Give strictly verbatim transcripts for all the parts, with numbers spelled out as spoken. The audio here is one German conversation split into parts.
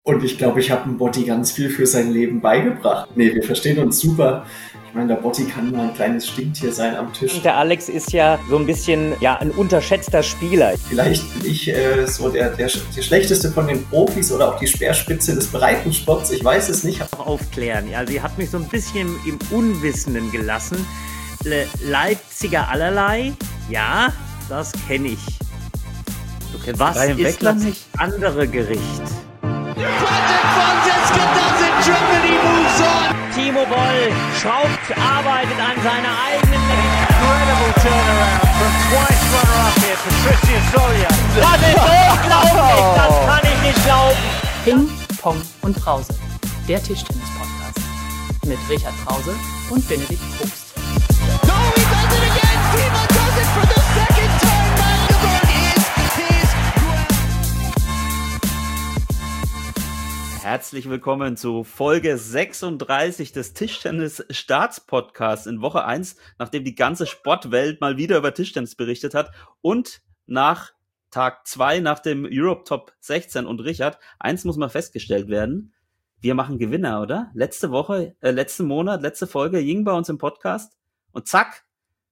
Und ich glaube, ich habe dem Botti ganz viel für sein Leben beigebracht. Nee, wir verstehen uns super. Ich meine, der Botti kann mal ein kleines Stinktier sein am Tisch. Und der Alex ist ja so ein bisschen ja ein unterschätzter Spieler. Vielleicht bin ich äh, so der, der, der Schlechteste von den Profis oder auch die Speerspitze des Breitensports. Ich weiß es nicht. Aufklären. Ja, sie hat mich so ein bisschen im Unwissenden gelassen. Le Leipziger allerlei, ja, das kenne ich. Du kennst Was Brian ist Beckler das nicht? andere Gericht? Timo Boll schraubt, arbeitet an seiner eigenen Incredible turnaround from twice runner-up here, Patricia Soria. Das ist unglaublich, das kann ich nicht glauben. Ping, Pong und Brause, der Tischtennis-Podcast mit Richard Brause und Benedikt Probst. No, he does it again! Timo does it for the second time! Magdeburg is his Herzlich willkommen zu Folge sechsunddreißig des Tischtennis-Starts-Podcasts in Woche eins, nachdem die ganze Sportwelt mal wieder über Tischtennis berichtet hat und nach Tag zwei, nach dem Europe Top sechzehn. Und Richard, eins muss mal festgestellt werden, wir machen Gewinner, oder? Letzte Woche, äh, letzten Monat, letzte Folge ging bei uns im Podcast und zack,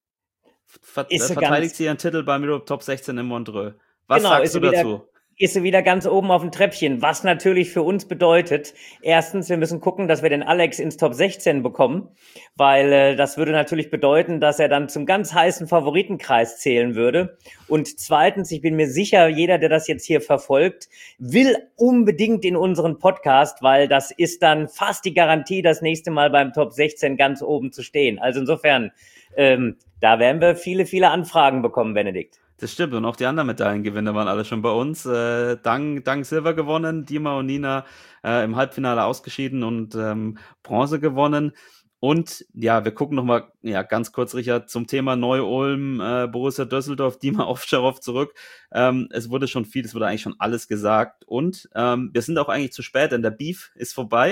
ver äh, verteidigt sie ihren Titel beim Europe Top sechzehn in Montreux. Was genau, sagst du wieder, dazu? Ist sie wieder ganz oben auf dem Treppchen, was natürlich für uns bedeutet, erstens, wir müssen gucken, dass wir den Alex ins Top sechzehn bekommen, weil äh, das würde natürlich bedeuten, dass er dann zum ganz heißen Favoritenkreis zählen würde. Und zweitens, ich bin mir sicher, jeder, der das jetzt hier verfolgt, will unbedingt in unseren Podcast, weil das ist dann fast die Garantie, das nächste Mal beim Top sechzehn ganz oben zu stehen. Also insofern, ähm, da werden wir viele, viele Anfragen bekommen, Benedikt. Das stimmt, und auch die anderen Medaillengewinner waren alle schon bei uns. Äh, Dang, Dang Silber gewonnen, Dima und Nina äh, im Halbfinale ausgeschieden und ähm, Bronze gewonnen. Und ja, wir gucken nochmal ja, ganz kurz, Richard, zum Thema Neu-Ulm, äh, Borussia Düsseldorf, Dima Ovtcharov zurück. Ähm, es wurde schon viel, es wurde eigentlich schon alles gesagt. Und ähm, wir sind auch eigentlich zu spät, denn der Beef ist vorbei.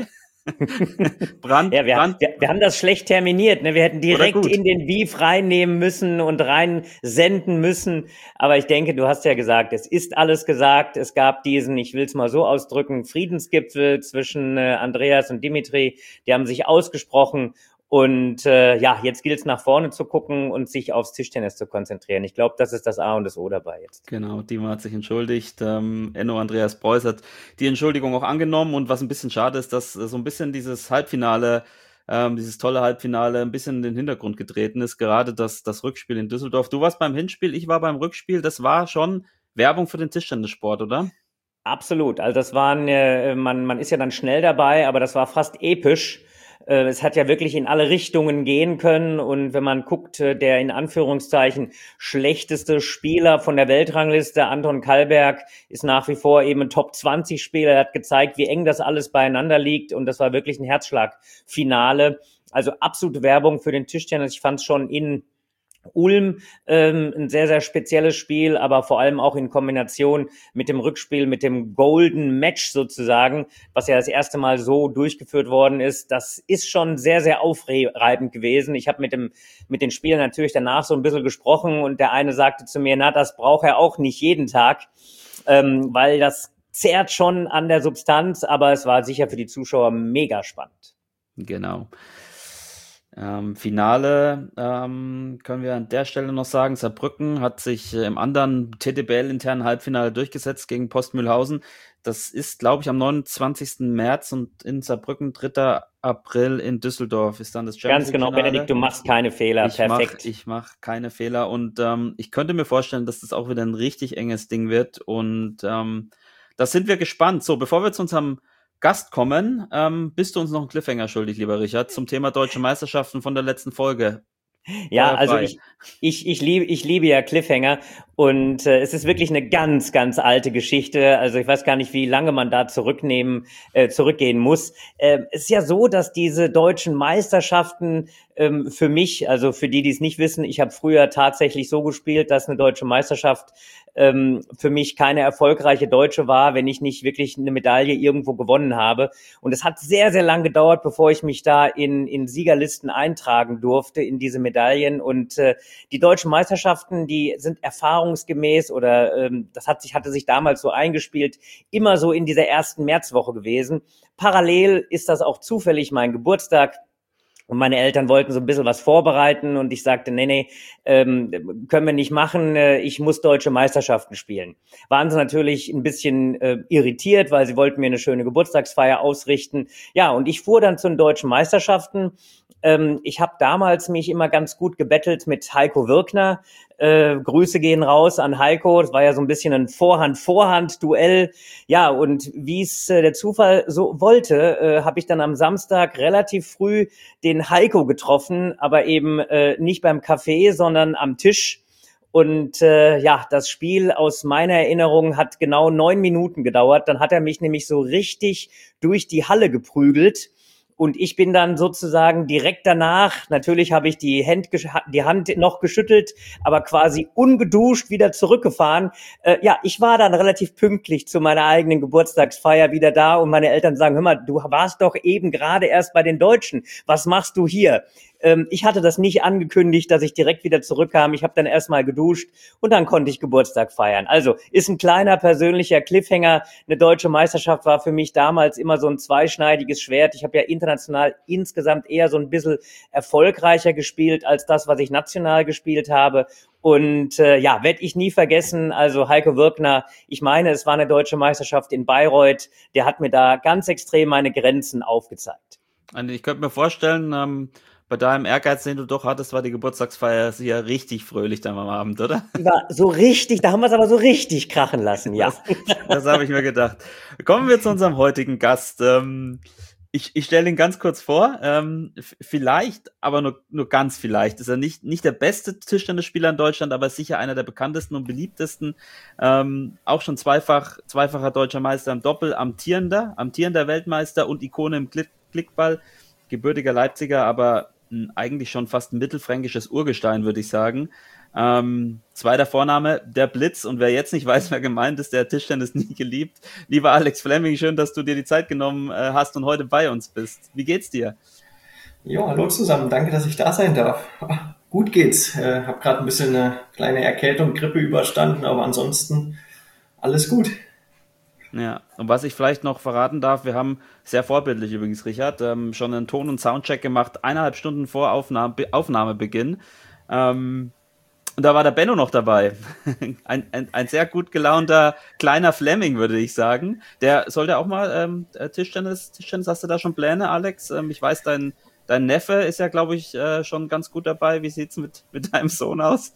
Brand, ja, wir, Brand. Wir, wir haben das schlecht terminiert. Ne? Wir hätten direkt in den Beef reinnehmen müssen und rein senden müssen. Aber ich denke, du hast ja gesagt, es ist alles gesagt. Es gab diesen, ich will es mal so ausdrücken, Friedensgipfel zwischen äh, Andreas und Dimitri. Die haben sich ausgesprochen. Und äh, ja, jetzt gilt es nach vorne zu gucken und sich aufs Tischtennis zu konzentrieren. Ich glaube, das ist das A und das O dabei jetzt. Genau, Dima hat sich entschuldigt. Ähm, Enno Andreas Preuß hat die Entschuldigung auch angenommen. Und was ein bisschen schade ist, dass so ein bisschen dieses Halbfinale, ähm, dieses tolle Halbfinale ein bisschen in den Hintergrund getreten ist. Gerade das, das Rückspiel in Düsseldorf. Du warst beim Hinspiel, ich war beim Rückspiel. Das war schon Werbung für den Tischtennissport, oder? Absolut. Also das waren, äh, man, man ist ja dann schnell dabei, aber das war fast episch. Es hat ja wirklich in alle Richtungen gehen können und wenn man guckt, der in Anführungszeichen schlechteste Spieler von der Weltrangliste, Anton Kallberg, ist nach wie vor eben ein Top zwanzig Spieler. Er hat gezeigt, wie eng das alles beieinander liegt und das war wirklich ein Herzschlagfinale. Also absolute Werbung für den Tischtennis. Ich fand es schon in Ulm ähm, ein sehr, sehr spezielles Spiel, aber vor allem auch in Kombination mit dem Rückspiel, mit dem Golden Match sozusagen, was ja das erste Mal so durchgeführt worden ist. Das ist schon sehr, sehr aufreibend gewesen. Ich habe mit dem mit den Spielern natürlich danach so ein bisschen gesprochen und der eine sagte zu mir, na, das braucht er auch nicht jeden Tag, ähm, weil das zehrt schon an der Substanz, aber es war sicher für die Zuschauer mega spannend. Genau. Ähm, Finale ähm, können wir an der Stelle noch sagen, Saarbrücken hat sich äh, im anderen T T B L-internen Halbfinale durchgesetzt gegen Post Mühlhausen. Das ist, glaube ich, am neunundzwanzigsten März und in Saarbrücken dritter April in Düsseldorf ist dann das Champions League-Finale. Ganz genau, Benedikt, du machst keine Fehler, ich perfekt. Mach, ich mache keine Fehler und ähm, ich könnte mir vorstellen, dass das auch wieder ein richtig enges Ding wird und ähm, da sind wir gespannt. So, bevor wir zu unserem Gast kommen, ähm, bist du uns noch einen Cliffhanger schuldig, lieber Richard, zum Thema Deutsche Meisterschaften von der letzten Folge. Ja, also ich, ich, ich liebe, ich liebe ja Cliffhanger und äh, es ist wirklich eine ganz, ganz alte Geschichte. Also ich weiß gar nicht, wie lange man da zurücknehmen, äh, zurückgehen muss. Äh, es ist ja so, dass diese deutschen Meisterschaften ähm, für mich, also für die, die es nicht wissen, ich habe früher tatsächlich so gespielt, dass eine deutsche Meisterschaft ähm, für mich keine erfolgreiche Deutsche war, wenn ich nicht wirklich eine Medaille irgendwo gewonnen habe. Und es hat sehr, sehr lang gedauert, bevor ich mich da in, in Siegerlisten eintragen durfte, in diese Medaillen. Und äh, die deutschen Meisterschaften, die sind erfahrungsgemäß oder ähm, das hat sich, hatte sich damals so eingespielt, immer so in dieser ersten Märzwoche gewesen. Parallel ist das auch zufällig mein Geburtstag. Und meine Eltern wollten so ein bisschen was vorbereiten und ich sagte, nee, nee, ähm, können wir nicht machen, äh, ich muss deutsche Meisterschaften spielen. Waren sie natürlich ein bisschen äh, irritiert, weil sie wollten mir eine schöne Geburtstagsfeier ausrichten. Ja, und ich fuhr dann zu den deutschen Meisterschaften. Ähm, ich habe damals mich immer ganz gut gebettelt mit Heiko Wirkner. Äh, Grüße gehen raus an Heiko. Das war ja so ein bisschen ein Vorhand-Vorhand-Duell. Ja, und wie es äh, der Zufall so wollte, äh, habe ich dann am Samstag relativ früh den Heiko getroffen, aber eben äh, nicht beim Café, sondern am Tisch. Und äh, ja, das Spiel aus meiner Erinnerung hat genau neun Minuten gedauert. Dann hat er mich nämlich so richtig durch die Halle geprügelt. Und ich bin dann sozusagen direkt danach, natürlich habe ich die Hand, die Hand noch geschüttelt, aber quasi ungeduscht wieder zurückgefahren. Äh, ja, ich war dann relativ pünktlich zu meiner eigenen Geburtstagsfeier wieder da und meine Eltern sagen, hör mal, du warst doch eben gerade erst bei den Deutschen. Was machst du hier? Ähm, ich hatte das nicht angekündigt, dass ich direkt wieder zurückkam. Ich habe dann erstmal geduscht und dann konnte ich Geburtstag feiern. Also ist ein kleiner persönlicher Cliffhanger. Eine deutsche Meisterschaft war für mich damals immer so ein zweischneidiges Schwert. Ich habe ja international insgesamt eher so ein bisschen erfolgreicher gespielt als das, was ich national gespielt habe. Und äh, ja, werde ich nie vergessen, also Heiko Wirkner, ich meine, es war eine deutsche Meisterschaft in Bayreuth, der hat mir da ganz extrem meine Grenzen aufgezeigt. Und ich könnte mir vorstellen, ähm bei deinem Ehrgeiz, den du doch hattest, war die Geburtstagsfeier ja richtig fröhlich dann am Abend, oder? Die war so richtig, da haben wir es aber so richtig krachen lassen, ja. Das, das habe ich mir gedacht. Kommen wir zu unserem heutigen Gast. Ähm, ich ich stelle ihn ganz kurz vor. Ähm, vielleicht, aber nur, nur ganz vielleicht, ist er nicht, nicht der beste Tischtennisspieler in Deutschland, aber sicher einer der bekanntesten und beliebtesten. Ähm, auch schon zweifach, zweifacher deutscher Meister im Doppel, amtierender, amtierender Weltmeister und Ikone im Klick, Klickball. Gebürtiger Leipziger, aber eigentlich schon fast ein mittelfränkisches Urgestein, würde ich sagen. Ähm, zweiter Vorname, der Blitz. Und wer jetzt nicht weiß, wer gemeint ist, der hat Tischtennis nie geliebt. Lieber Alex Fleming, schön, dass du dir die Zeit genommen äh, hast und heute bei uns bist. Wie geht's dir? Jo, hallo zusammen. Danke, dass ich da sein darf. Gut geht's. Äh, hab gerade ein bisschen eine kleine Erkältung, Grippe überstanden, aber ansonsten alles gut. Ja, und was ich vielleicht noch verraten darf, wir haben sehr vorbildlich übrigens, Richard, ähm, schon einen Ton- und Soundcheck gemacht, eineinhalb Stunden vor Aufnahme, Aufnahmebeginn. Ähm, und da war der Benno noch dabei. ein, ein, ein sehr gut gelaunter kleiner Fleming, würde ich sagen. Der sollte auch mal ähm, Tischtennis, Tischtennis, hast du da schon Pläne, Alex? Ähm, ich weiß, dein, dein Neffe ist ja, glaube ich, äh, schon ganz gut dabei. Wie sieht's mit, mit deinem Sohn aus?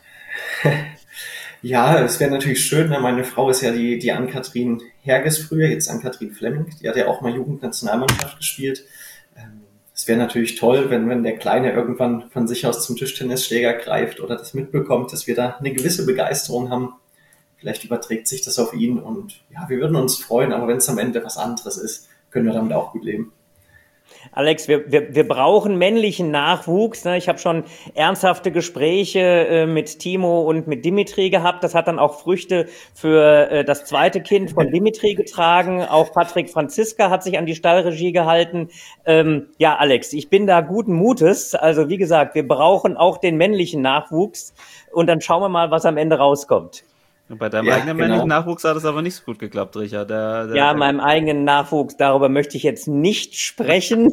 Ja, es wäre natürlich schön, ne? Meine Frau ist ja die, die Ann-Kathrin Herges früher, jetzt Ann-Kathrin Fleming, die hat ja auch mal Jugendnationalmannschaft gespielt. Es wäre natürlich toll, wenn, wenn der Kleine irgendwann von sich aus zum Tischtennisschläger greift oder das mitbekommt, dass wir da eine gewisse Begeisterung haben. Vielleicht überträgt sich das auf ihn und ja, wir würden uns freuen, aber wenn es am Ende was anderes ist, können wir damit auch gut leben. Alex, wir, wir, wir brauchen männlichen Nachwuchs. Ne? Ich habe schon ernsthafte Gespräche äh, mit Timo und mit Dimitri gehabt. Das hat dann auch Früchte für äh, das zweite Kind von Dimitri getragen. Auch Patrick Franziska hat sich an die Stallregie gehalten. Ähm, ja, Alex, ich bin da guten Mutes. Also wie gesagt, wir brauchen auch den männlichen Nachwuchs. Und dann schauen wir mal, was am Ende rauskommt. Bei deinem ja, eigenen genau. männlichen Nachwuchs hat es aber nicht so gut geklappt, Richard. Der, der, ja, der meinem eigenen Nachwuchs, darüber möchte ich jetzt nicht sprechen.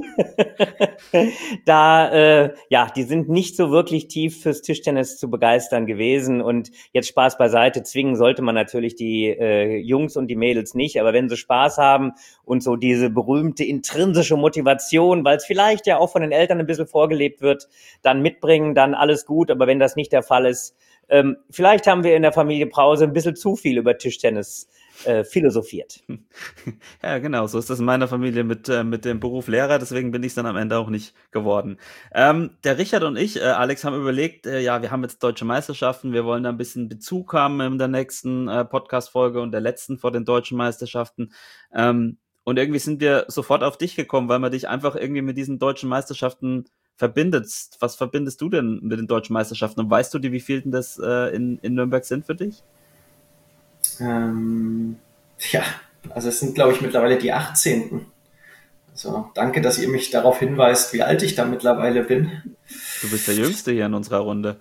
da, äh, ja, die sind nicht so wirklich tief fürs Tischtennis zu begeistern gewesen. Und jetzt Spaß beiseite, zwingen sollte man natürlich die äh, Jungs und die Mädels nicht. Aber wenn sie Spaß haben und so diese berühmte intrinsische Motivation, weil es vielleicht ja auch von den Eltern ein bisschen vorgelebt wird, dann mitbringen, dann alles gut. Aber wenn das nicht der Fall ist, Ähm, vielleicht haben wir in der Familie Brause ein bisschen zu viel über Tischtennis äh, philosophiert. Ja, genau, so ist das in meiner Familie mit, äh, mit dem Beruf Lehrer, deswegen bin ich es dann am Ende auch nicht geworden. Ähm, der Richard und ich, äh, Alex, haben überlegt, äh, ja, wir haben jetzt deutsche Meisterschaften, wir wollen da ein bisschen Bezug haben in der nächsten äh, Podcast-Folge und der letzten vor den deutschen Meisterschaften. Ähm, und irgendwie sind wir sofort auf dich gekommen, weil wir dich einfach irgendwie mit diesen deutschen Meisterschaften verbindest. Was verbindest du denn mit den deutschen Meisterschaften? Und weißt du, die wievielten das äh, in, in Nürnberg sind für dich? Ähm, ja, also es sind, glaube ich, mittlerweile die achtzehnten. Also danke, dass ihr mich darauf hinweist, wie alt ich da mittlerweile bin. Du bist der Jüngste hier in unserer Runde.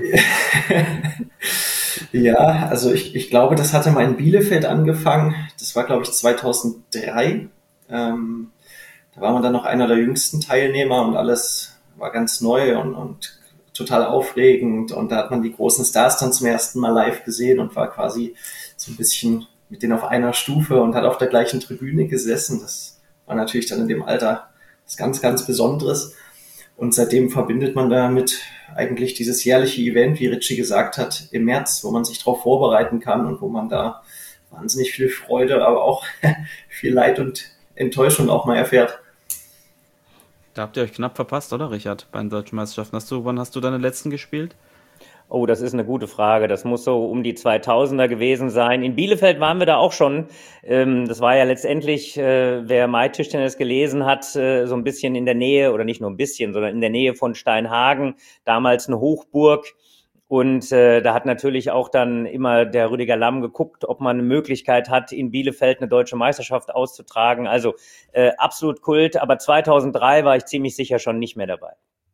Ja, also ich, ich glaube, das hatte mal in Bielefeld angefangen. Das war, glaube ich, zweitausenddrei. Ähm, da war man dann noch einer der jüngsten Teilnehmer und alles war ganz neu und, und total aufregend. Und da hat man die großen Stars dann zum ersten Mal live gesehen und war quasi so ein bisschen mit denen auf einer Stufe und hat auf der gleichen Tribüne gesessen. Das war natürlich dann in dem Alter was ganz, ganz Besonderes. Und seitdem verbindet man damit eigentlich dieses jährliche Event, wie Richie gesagt hat, im März, wo man sich darauf vorbereiten kann und wo man da wahnsinnig viel Freude, aber auch viel Leid und Enttäuschung auch mal erfährt. Da habt ihr euch knapp verpasst, oder Richard, bei den Deutschen Meisterschaften? Hast du, wann hast du deine letzten gespielt? Oh, das ist eine gute Frage. Das muss so um die zweitausender gewesen sein. In Bielefeld waren wir da auch schon. Ähm, das war ja letztendlich, äh, wer Mai-Tischtennis gelesen hat, äh, so ein bisschen in der Nähe, oder nicht nur ein bisschen, sondern in der Nähe von Steinhagen, damals eine Hochburg. Und äh, da hat natürlich auch dann immer der Rüdiger Lamm geguckt, ob man eine Möglichkeit hat, in Bielefeld eine deutsche Meisterschaft auszutragen. Also äh, absolut Kult, aber zweitausenddrei war ich ziemlich sicher schon nicht mehr dabei.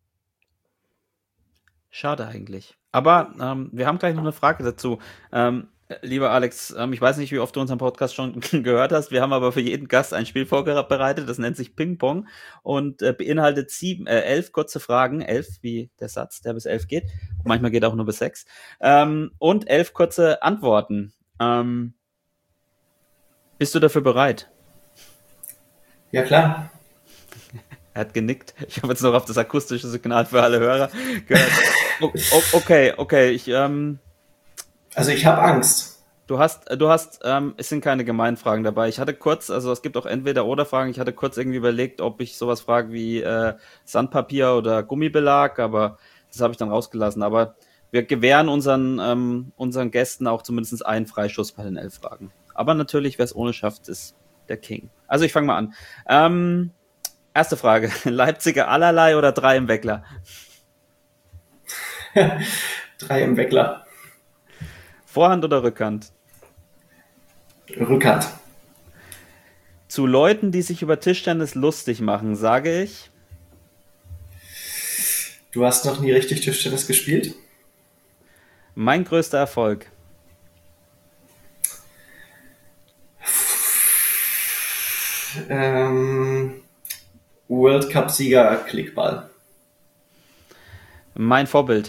Schade eigentlich. Aber ähm, wir haben gleich noch eine Frage dazu. Ähm, lieber Alex, ähm, ich weiß nicht, wie oft du unseren Podcast schon gehört hast. Wir haben aber für jeden Gast ein Spiel vorbereitet. Das nennt sich Ping-Pong und äh, beinhaltet sieben, äh, elf kurze Fragen. Elf wie der Satz, der bis elf geht. Manchmal geht auch nur bis sechs. Ähm, und elf kurze Antworten. Ähm, bist du dafür bereit? Ja, klar. Er hat genickt. Ich habe jetzt noch auf das akustische Signal für alle Hörer gehört. O- o- okay, okay. Ich, ähm, Also ich habe Angst. du hast, du hast, ähm, es sind keine Gemeinfragen dabei. Ich hatte kurz, also es gibt auch Entweder-oder-Fragen. Ich hatte kurz irgendwie überlegt, ob ich sowas frage wie äh, Sandpapier oder Gummibelag, aber das habe ich dann rausgelassen. Aber wir gewähren unseren, ähm, unseren Gästen auch zumindest einen Freischuss bei den elf Fragen. Aber natürlich, wer es ohne schafft, ist der King. Also ich fange mal an. Ähm, Erste Frage. Leipziger allerlei oder drei im Weckler? Drei im Weckler. Vorhand oder Rückhand? Rückhand. Zu Leuten, die sich über Tischtennis lustig machen, sage ich... Du hast noch nie richtig Tischtennis gespielt? Mein größter Erfolg. Ähm... World Cup-Sieger Klickball. Mein Vorbild.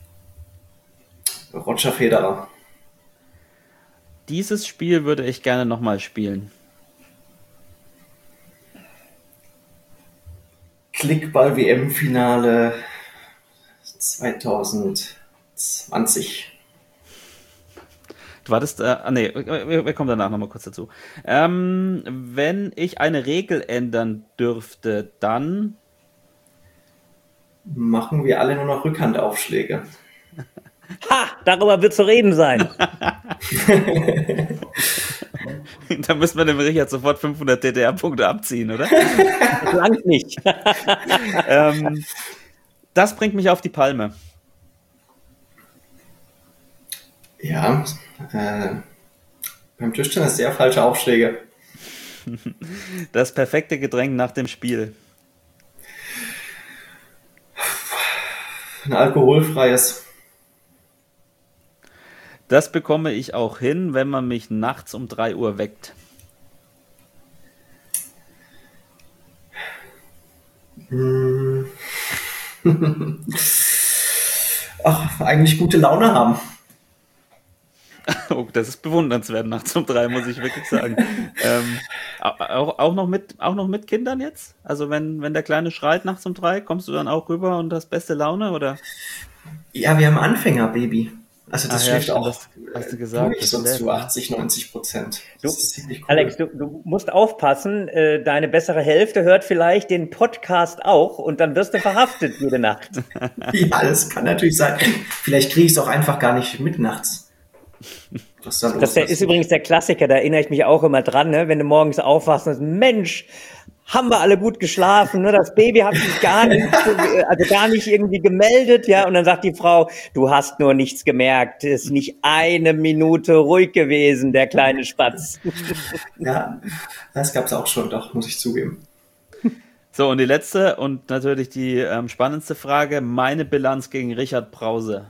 Roger Federer. Dieses Spiel würde ich gerne nochmal spielen. Klickball-W M-Finale zweitausendzwanzig. Du wartest, äh, ah, nee, wir, wir kommen danach nochmal kurz dazu. Ähm, wenn ich eine Regel ändern dürfte, dann... Machen wir alle nur noch Rückhandaufschläge. Ha! Darüber wird zu reden sein. Da müssen wir dem Richard sofort fünfhundert D D R-Punkte abziehen, oder? Das langt nicht. ähm, das bringt mich auf die Palme. Ja, äh, beim Tischtennis sehr falsche Aufschläge. Das perfekte Getränk nach dem Spiel. Ein alkoholfreies. Das bekomme ich auch hin, wenn man mich nachts um drei Uhr weckt. Hm. Ach, eigentlich gute Laune haben. Oh, das ist bewundernswert nachts um drei, muss ich wirklich sagen. ähm, auch, auch, noch mit, auch noch mit Kindern jetzt? Also wenn, wenn der Kleine schreit nachts um drei, kommst du dann auch rüber und hast beste Laune, oder? Ja, wir haben Anfängerbaby. Also das Ach ja, schläft stimmt, auch das hast du gesagt, durch, das sonst schläft, zu ne? achtzig, neunzig Prozent. Du, Das ist ziemlich cool. Alex, du, du musst aufpassen, äh, deine bessere Hälfte hört vielleicht den Podcast auch und dann wirst du verhaftet jede Nacht. Ja, das kann natürlich sein. Vielleicht kriege ich es auch einfach gar nicht mit nachts. Was da los Das der, ist übrigens der Klassiker, da erinnere ich mich auch immer dran, ne? Wenn du morgens aufwachst und sagst, Mensch, haben wir alle gut geschlafen, ne? Das Baby hat sich gar nicht, also gar nicht irgendwie gemeldet, ja. Und dann sagt die Frau, du hast nur nichts gemerkt, ist nicht eine Minute ruhig gewesen, der kleine Spatz. Ja, das gab's auch schon, doch, muss ich zugeben. So, und die letzte und natürlich die ähm, spannendste Frage, meine Bilanz gegen Richard Brause.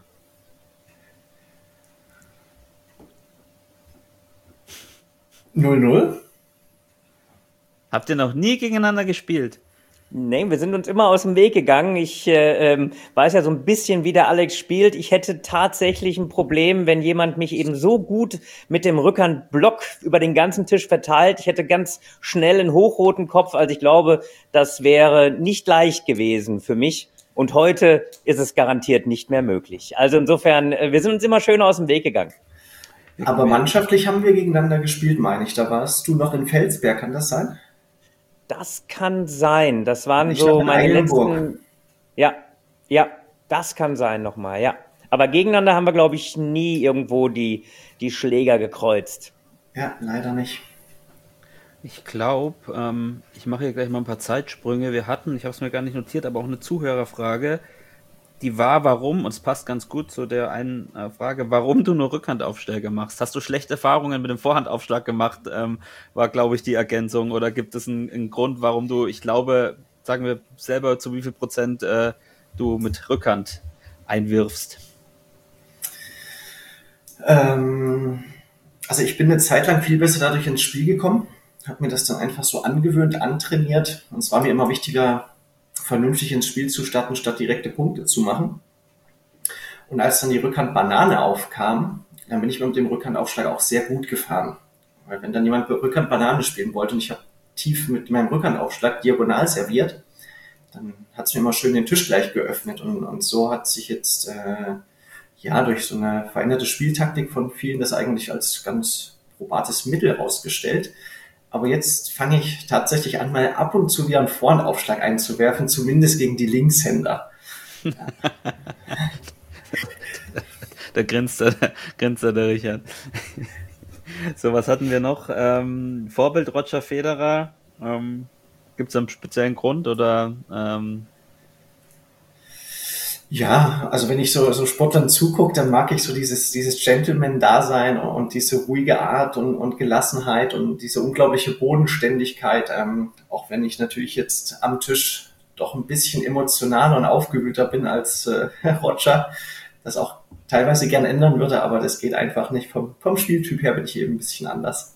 null null? Habt ihr noch nie gegeneinander gespielt? Nee, wir sind uns immer aus dem Weg gegangen. Ich äh, ähm, weiß ja so ein bisschen, wie der Alex spielt. Ich hätte tatsächlich ein Problem, wenn jemand mich eben so gut mit dem Rückhandblock über den ganzen Tisch verteilt. Ich hätte ganz schnell einen hochroten Kopf. Also ich glaube, das wäre nicht leicht gewesen für mich. Und heute ist es garantiert nicht mehr möglich. Also insofern, äh, wir sind uns immer schön aus dem Weg gegangen. Aber mannschaftlich haben wir gegeneinander gespielt, meine ich. Da warst du noch in Felsberg, kann das sein? Das kann sein. Das waren Ich so glaub, in meine Eilenburg. letzten. Ja, ja, das kann sein nochmal, ja. Aber gegeneinander haben wir, glaube ich, nie irgendwo die, die Schläger gekreuzt. Ja, leider nicht. Ich glaube, ähm, ich mache hier gleich mal ein paar Zeitsprünge. Wir hatten, ich habe es mir gar nicht notiert, aber auch eine Zuhörerfrage. Die war, warum, und es passt ganz gut zu der einen äh, Frage, warum du nur Rückhandaufschläge machst. Hast du schlechte Erfahrungen mit dem Vorhandaufschlag gemacht, ähm, war, glaube ich, die Ergänzung. Oder gibt es einen, einen Grund, warum du, ich glaube, sagen wir selber, zu wie viel Prozent äh, du mit Rückhand einwirfst? Ähm, also ich bin eine Zeit lang viel besser dadurch ins Spiel gekommen, habe mir das dann einfach so angewöhnt, antrainiert. Und es war mir immer wichtiger, vernünftig ins Spiel zu starten, statt direkte Punkte zu machen. Und als dann die Rückhand-Banane aufkam, dann bin ich mit dem Rückhandaufschlag auch sehr gut gefahren. Weil wenn dann jemand Rückhand-Banane spielen wollte und ich habe tief mit meinem Rückhandaufschlag diagonal serviert, dann hat es mir immer schön den Tisch gleich geöffnet. Und, und so hat sich jetzt äh, ja durch so eine veränderte Spieltaktik von vielen das eigentlich als ganz probates Mittel ausgestellt. Aber jetzt fange ich tatsächlich an, mal ab und zu wieder einen Vorhandaufschlag einzuwerfen, zumindest gegen die Linkshänder. Da grinst der, grinst der, der Richard. So, was hatten wir noch? Ähm, Vorbild Roger Federer. Ähm, Gibt es einen speziellen Grund oder? Ähm Ja, also wenn ich so, so Sportlern zugucke, dann mag ich so dieses, dieses Gentleman-Dasein und diese ruhige Art und, und Gelassenheit und diese unglaubliche Bodenständigkeit. Ähm, auch wenn ich natürlich jetzt am Tisch doch ein bisschen emotionaler und aufgewühlter bin als äh, Roger, das auch teilweise gern ändern würde, aber das geht einfach nicht. Vom, vom Spieltyp her bin ich eben ein bisschen anders.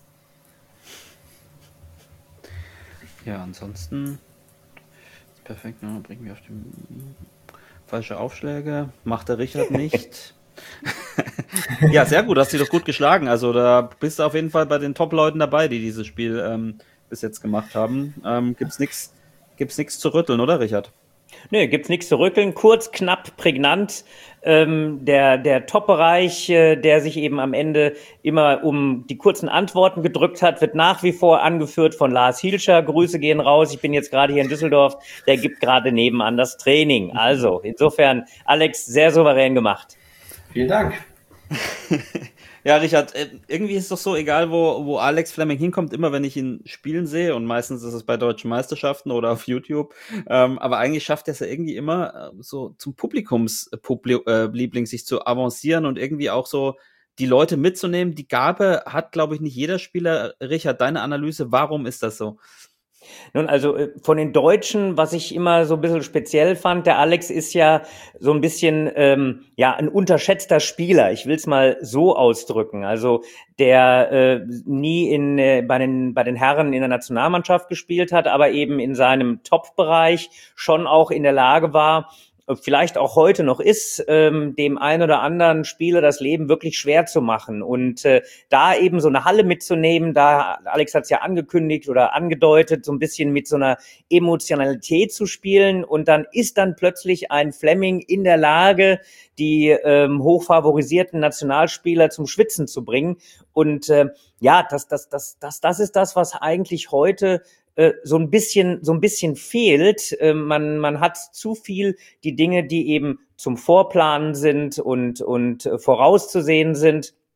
Ja, ansonsten perfekt, ne? Bringen wir auf den falsche Aufschläge, macht der Richard nicht. Ja, sehr gut, hast du doch gut geschlagen. Also da bist du auf jeden Fall bei den Top-Leuten dabei, die dieses Spiel ähm, bis jetzt gemacht haben. Ähm, gibt's nichts gibt's nichts zu rütteln, oder Richard? Nee, gibt's nichts zu rütteln. Kurz, knapp, prägnant. Ähm, der der Top-Bereich, äh, der sich eben am Ende immer um die kurzen Antworten gedrückt hat, wird nach wie vor angeführt von Lars Hielscher. Grüße gehen raus. Ich bin jetzt gerade hier in Düsseldorf. Der gibt gerade nebenan das Training. Also insofern, Alex, sehr souverän gemacht. Vielen Dank. Ja, Richard, irgendwie ist es doch so, egal wo, wo Alex Fleming hinkommt, immer wenn ich ihn spielen sehe, und meistens ist es bei deutschen Meisterschaften oder auf YouTube, ähm, aber eigentlich schafft er es ja irgendwie immer äh, so zum Publikumsliebling äh, sich zu avancieren und irgendwie auch so die Leute mitzunehmen. Die Gabe hat, glaube ich, nicht jeder Spieler. Richard, deine Analyse, warum ist das so? Nun, also von den Deutschen, was ich immer so ein bisschen speziell fand, der Alex ist ja so ein bisschen ähm, ja ein unterschätzter Spieler. Ich will es mal so ausdrücken. Also der äh, nie in äh, bei den bei den Herren in der Nationalmannschaft gespielt hat, aber eben in seinem Top-Bereich schon auch in der Lage war, vielleicht auch heute noch ist, ähm, dem einen oder anderen Spieler das Leben wirklich schwer zu machen. Und äh, da eben so eine Halle mitzunehmen, da, Alex hat es ja angekündigt oder angedeutet, so ein bisschen mit so einer Emotionalität zu spielen. Und dann ist dann plötzlich ein Fleming in der Lage, die ähm, hochfavorisierten Nationalspieler zum Schwitzen zu bringen. Und äh, ja, das, das, das, das, das ist das, was eigentlich heute so ein bisschen, so ein bisschen fehlt. Man, man hat zu viel die Dinge, die eben zum Vorplanen sind und, und vorauszusehen sind.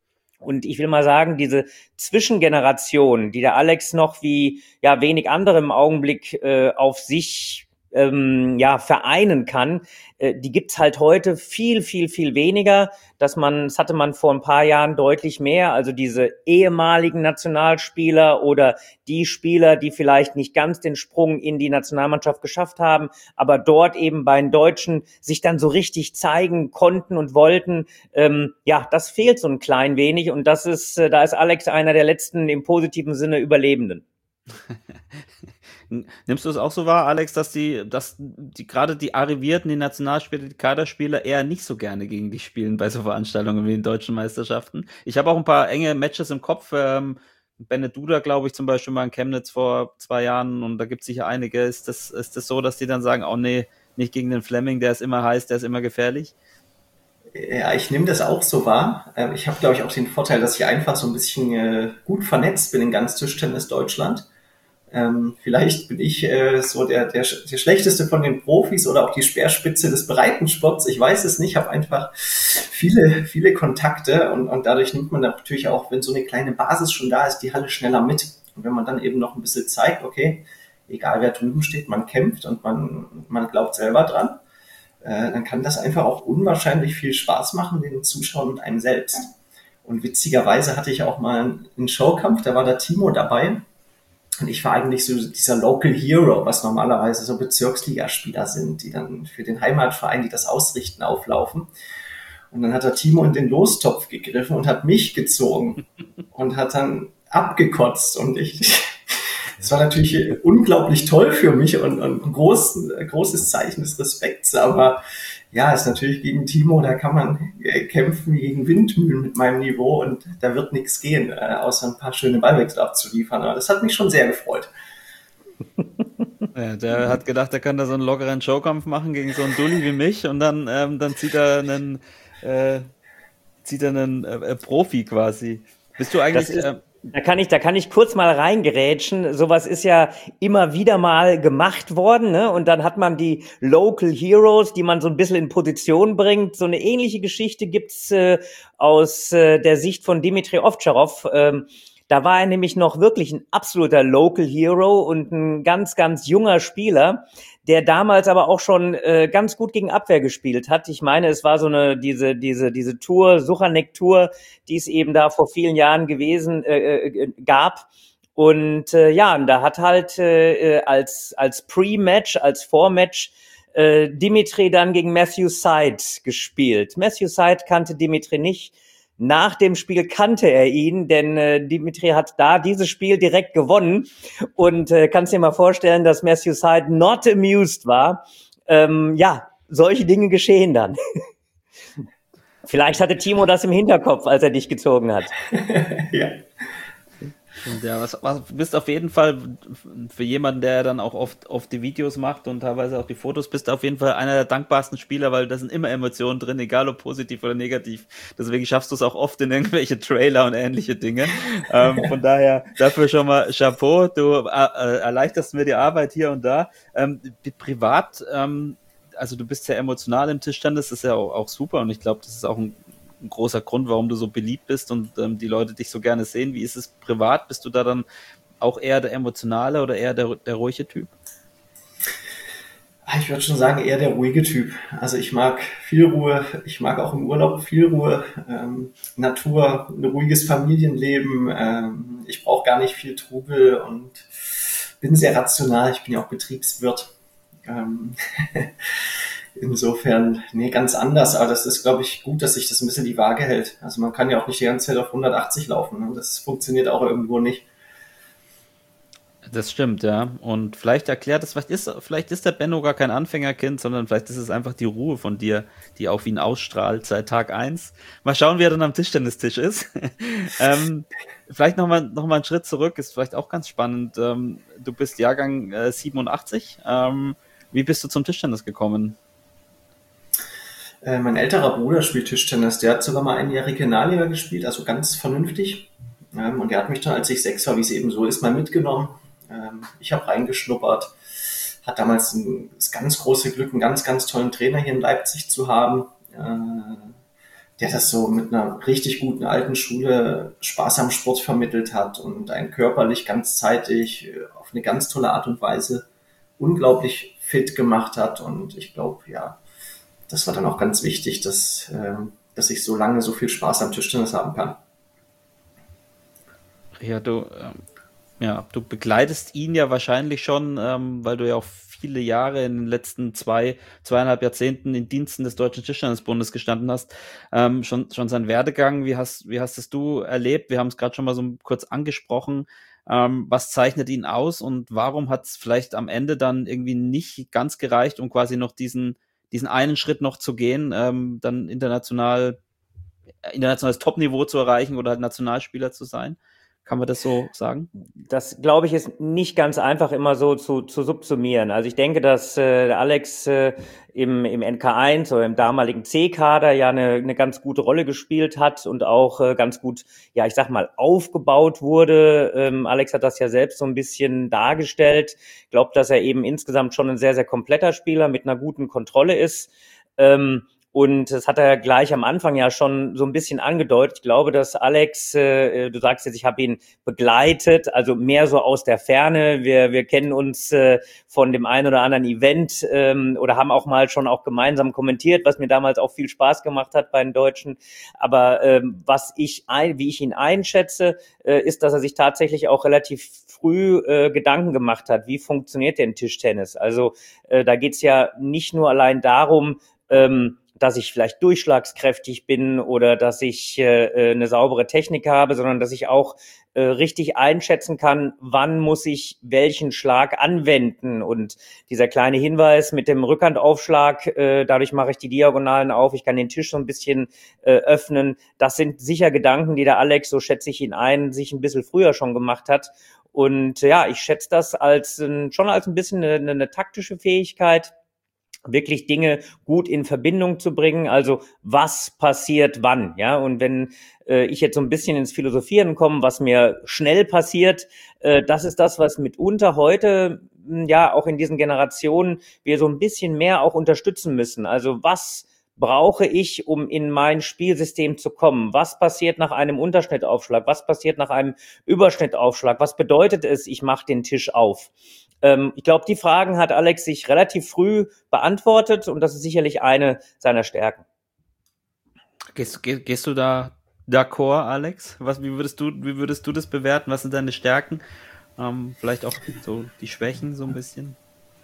Und ich will mal sagen, diese Zwischengeneration, die der Alex noch wie ja wenig andere im Augenblick äh, auf sich ähm, ja vereinen kann, äh, die gibt's halt heute viel, viel, viel weniger. Dass man, das hatte man vor ein paar Jahren deutlich mehr. Also diese ehemaligen Nationalspieler oder die Spieler, die vielleicht nicht ganz den Sprung in die Nationalmannschaft geschafft haben, aber dort eben bei den Deutschen sich dann so richtig zeigen konnten und wollten. Ähm, ja, das fehlt so ein klein wenig und das ist, äh, da ist Alex einer der letzten im positiven Sinne Überlebenden. Nimmst du es auch so wahr, Alex, dass die, dass die gerade die Arrivierten, die Nationalspieler, die Kaderspieler eher nicht so gerne gegen dich spielen bei so Veranstaltungen wie den deutschen Meisterschaften? Ich habe auch ein paar enge Matches im Kopf. Ähm, Bennett Duda, glaube ich, zum Beispiel mal in Chemnitz vor zwei Jahren und da gibt es sicher einige. Ist das, ist das so, dass die dann sagen, oh nee, nicht gegen den Fleming, der ist immer heiß, der ist immer gefährlich? Ja, ich nehme das auch so wahr. Ich habe, glaube ich, auch den Vorteil, dass ich einfach so ein bisschen äh, gut vernetzt bin in ganz Tischtennis Deutschland. Ähm, vielleicht bin ich äh, so der, der, der schlechteste von den Profis oder auch die Speerspitze des Breitensports. Ich weiß es nicht, ich habe einfach viele, viele Kontakte und, und dadurch nimmt man natürlich auch, wenn so eine kleine Basis schon da ist, die Halle schneller mit. Und wenn man dann eben noch ein bisschen zeigt, okay, egal wer drüben steht, man kämpft und man, man glaubt selber dran, äh, dann kann das einfach auch unwahrscheinlich viel Spaß machen, den Zuschauern und einem selbst. Und witzigerweise hatte ich auch mal einen Showkampf, da war der Timo dabei. Und ich war eigentlich so dieser Local Hero, was normalerweise so Bezirksligaspieler sind, die dann für den Heimatverein, die das ausrichten, auflaufen. Und dann hat der Timo in den Lostopf gegriffen und hat mich gezogen und hat dann abgekotzt. Und ich, das war natürlich unglaublich toll für mich und, und ein groß, großes Zeichen des Respekts. Aber ja, ist natürlich gegen Timo, da kann man kämpfen wie gegen Windmühlen mit meinem Niveau und da wird nichts gehen, äh, außer ein paar schöne Ballwechsel abzuliefern. Aber das hat mich schon sehr gefreut. Ja, der hat gedacht, er kann da so einen lockeren Showkampf machen gegen so einen Dulli wie mich und dann, ähm, dann zieht er einen, äh, zieht er einen äh, Profi quasi. Bist du eigentlich... Äh, Da kann ich, da kann ich kurz mal reingerätschen. Sowas ist ja immer wieder mal gemacht worden, ne? Und dann hat man die Local Heroes, die man so ein bisschen in Position bringt. So eine ähnliche Geschichte gibt's äh, aus äh, der Sicht von Dimitri Ovtcharov. Ähm, da war er nämlich noch wirklich ein absoluter Local Hero und ein ganz, ganz junger Spieler, der damals aber auch schon äh, ganz gut gegen Abwehr gespielt hat. Ich meine, es war so eine diese diese diese Tour, Suchanek-Tour, die es eben da vor vielen Jahren gewesen äh, äh, gab. Und äh, ja, und da hat halt äh, als als Pre-Match, als Vormatch äh, Dimitri dann gegen Matthew Syed gespielt. Matthew Syed kannte Dimitri nicht. Nach dem Spiel kannte er ihn, denn äh, Dimitri hat da dieses Spiel direkt gewonnen und äh, kannst dir mal vorstellen, dass Matthew Syed not amused war. Ähm, ja, solche Dinge geschehen dann. Vielleicht hatte Timo das im Hinterkopf, als er dich gezogen hat. Ja. Ja, was, was bist auf jeden Fall für jemanden, der dann auch oft, oft die Videos macht und teilweise auch die Fotos, bist du auf jeden Fall einer der dankbarsten Spieler, weil da sind immer Emotionen drin, egal ob positiv oder negativ. Deswegen schaffst du es auch oft in irgendwelche Trailer und ähnliche Dinge. ähm, von daher dafür schon mal Chapeau, du äh, erleichterst mir die Arbeit hier und da. Ähm, privat, ähm, also du bist sehr emotional im Tischtennis, das ist ja auch, auch super und ich glaube, das ist auch ein ein großer Grund, warum du so beliebt bist und ähm, die Leute dich so gerne sehen. Wie ist es privat? Bist du da dann auch eher der emotionale oder eher der, der ruhige Typ? Ich würde schon sagen, eher der ruhige Typ. Also ich mag viel Ruhe, ich mag auch im Urlaub viel Ruhe, ähm, Natur, ein ruhiges Familienleben. Ähm, ich brauche gar nicht viel Trubel und bin sehr rational. Ich bin ja auch Betriebswirt. Ähm, Insofern, nee, ganz anders. Aber das ist, glaube ich, gut, dass sich das ein bisschen die Waage hält. Also man kann ja auch nicht die ganze Zeit auf hundertachtzig laufen. Ne? Das funktioniert auch irgendwo nicht. Das stimmt, ja. Und vielleicht erklärt es, vielleicht ist, vielleicht ist der Benno gar kein Anfängerkind, sondern vielleicht ist es einfach die Ruhe von dir, die auf ihn ausstrahlt seit Tag eins. Mal schauen, wie er dann am Tischtennistisch ist. ähm, vielleicht nochmal noch mal einen Schritt zurück, ist vielleicht auch ganz spannend. Ähm, du bist Jahrgang äh, siebenundachtzig. Ähm, wie bist du zum Tischtennis gekommen? Äh, mein älterer Bruder spielt Tischtennis. Der hat sogar mal ein Jahr Regionalliga gespielt, also ganz vernünftig. Ähm, und der hat mich dann, als ich sechs war, wie es eben so ist, mal mitgenommen. Ähm, ich habe reingeschnuppert. Hat damals ein, das ganz große Glück, einen ganz, ganz tollen Trainer hier in Leipzig zu haben. Äh, der das so mit einer richtig guten alten Schule Spaß am Sport vermittelt hat und einen körperlich ganzzeitig auf eine ganz tolle Art und Weise unglaublich fit gemacht hat. Und ich glaube, ja, das war dann auch ganz wichtig, dass, äh, dass ich so lange so viel Spaß am Tischtennis haben kann. Ja, du, ähm, ja, du begleitest ihn ja wahrscheinlich schon, ähm, weil du ja auch viele Jahre in den letzten zwei, zweieinhalb Jahrzehnten in Diensten des Deutschen Tischtennisbundes gestanden hast. Ähm, schon, schon sein Werdegang, wie hast, wie hast es du erlebt? Wir haben es gerade schon mal so kurz angesprochen. Ähm, was zeichnet ihn aus und warum hat es vielleicht am Ende dann irgendwie nicht ganz gereicht, um quasi noch diesen, diesen einen Schritt noch zu gehen, ähm, dann international, internationales Topniveau zu erreichen oder halt Nationalspieler zu sein? Kann man das so sagen? Das, glaube ich, ist nicht ganz einfach immer so zu, zu subsumieren. Also ich denke, dass äh, Alex äh, im, im N K eins oder im damaligen C-Kader ja eine, eine ganz gute Rolle gespielt hat und auch äh, ganz gut, ja, ich sag mal, aufgebaut wurde. Ähm, Alex hat das ja selbst so ein bisschen dargestellt. Ich glaube, dass er eben insgesamt schon ein sehr, sehr kompletter Spieler mit einer guten Kontrolle ist. Ähm, Und das hat er gleich am Anfang ja schon so ein bisschen angedeutet. Ich glaube, dass Alex, äh, du sagst jetzt, ich habe ihn begleitet, also mehr so aus der Ferne. Wir wir kennen uns äh, von dem einen oder anderen Event ähm, oder haben auch mal schon auch gemeinsam kommentiert, was mir damals auch viel Spaß gemacht hat bei den Deutschen. Aber ähm, was ich ein, wie ich ihn einschätze, äh, ist, dass er sich tatsächlich auch relativ früh äh, Gedanken gemacht hat, wie funktioniert denn Tischtennis? Also äh, da geht's ja nicht nur allein darum, ähm, dass ich vielleicht durchschlagskräftig bin oder dass ich äh, eine saubere Technik habe, sondern dass ich auch äh, richtig einschätzen kann, wann muss ich welchen Schlag anwenden. Und dieser kleine Hinweis mit dem Rückhandaufschlag, äh, dadurch mache ich die Diagonalen auf, ich kann den Tisch so ein bisschen äh, öffnen. Das sind sicher Gedanken, die der Alex, so schätze ich ihn ein, sich ein bisschen früher schon gemacht hat. Und ja, ich schätze das als schon als ein bisschen eine, eine taktische Fähigkeit, wirklich Dinge gut in Verbindung zu bringen, also was passiert wann, ja, und wenn äh, ich jetzt so ein bisschen ins Philosophieren komme, was mir schnell passiert, äh, das ist das, was mitunter heute, ja, auch in diesen Generationen wir so ein bisschen mehr auch unterstützen müssen, also was brauche ich, um in mein Spielsystem zu kommen? Was passiert nach einem Unterschnittaufschlag? Was passiert nach einem Überschnittaufschlag? Was bedeutet es, ich mache den Tisch auf? Ähm, ich glaube, die Fragen hat Alex sich relativ früh beantwortet und das ist sicherlich eine seiner Stärken. Gehst, geh, gehst du da d'accord, Alex? Was, wie würdest du, wie würdest du das bewerten? Was sind deine Stärken? Ähm, vielleicht auch so die Schwächen so ein bisschen?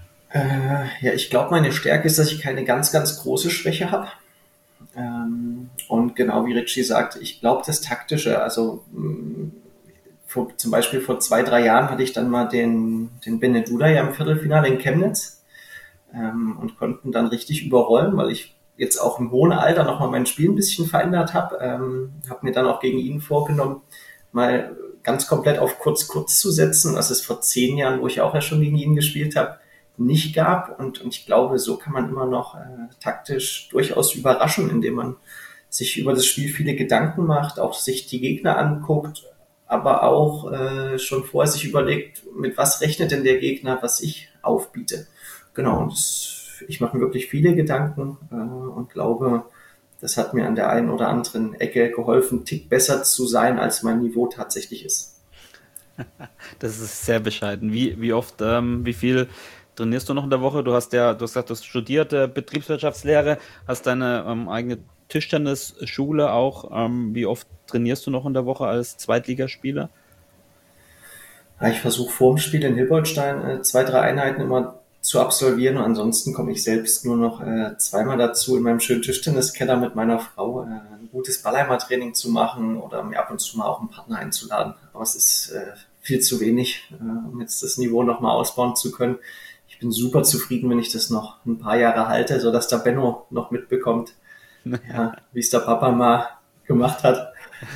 Äh, ja, ich glaube, meine Stärke ist, dass ich keine ganz, ganz große Schwäche habe. Ähm, und genau wie Richie sagt, ich glaube das Taktische, also mh, vor, zum Beispiel vor zwei, drei Jahren hatte ich dann mal den, den Beneduda ja im Viertelfinale in Chemnitz ähm, und konnten dann richtig überrollen, weil ich jetzt auch im hohen Alter nochmal mein Spiel ein bisschen verändert habe. Ähm, habe mir dann auch gegen ihn vorgenommen, mal ganz komplett auf kurz-kurz zu setzen, was es vor zehn Jahren, wo ich auch ja schon gegen ihn gespielt habe, nicht gab. Und, und ich glaube, so kann man immer noch äh, taktisch durchaus überraschen, indem man sich über das Spiel viele Gedanken macht, auch sich die Gegner anguckt, aber auch äh, schon vorher sich überlegt, mit was rechnet denn der Gegner, was ich aufbiete. Genau, und das, ich mache mir wirklich viele Gedanken äh, und glaube, das hat mir an der einen oder anderen Ecke geholfen, einen Tick besser zu sein, als mein Niveau tatsächlich ist. Das ist sehr bescheiden. Wie, wie oft, ähm, wie viel trainierst du noch in der Woche? Du hast ja, du hast gesagt, du hast studiert äh, Betriebswirtschaftslehre, hast deine ähm, eigene Tischtennisschule auch. Ähm, wie oft trainierst du noch in der Woche als Zweitligaspieler? Ja, ich versuche vor dem Spiel in Hilboltstein äh, zwei, drei Einheiten immer zu absolvieren und ansonsten komme ich selbst nur noch äh, zweimal dazu, in meinem schönen Tischtenniskeller mit meiner Frau äh, ein gutes Ballheimer-Training zu machen oder mir ab und zu mal auch einen Partner einzuladen. Aber es ist äh, viel zu wenig, äh, um jetzt das Niveau nochmal ausbauen zu können. Ich bin super zufrieden, wenn ich das noch ein paar Jahre halte, sodass der Benno noch mitbekommt, ja, wie es der Papa mal gemacht hat.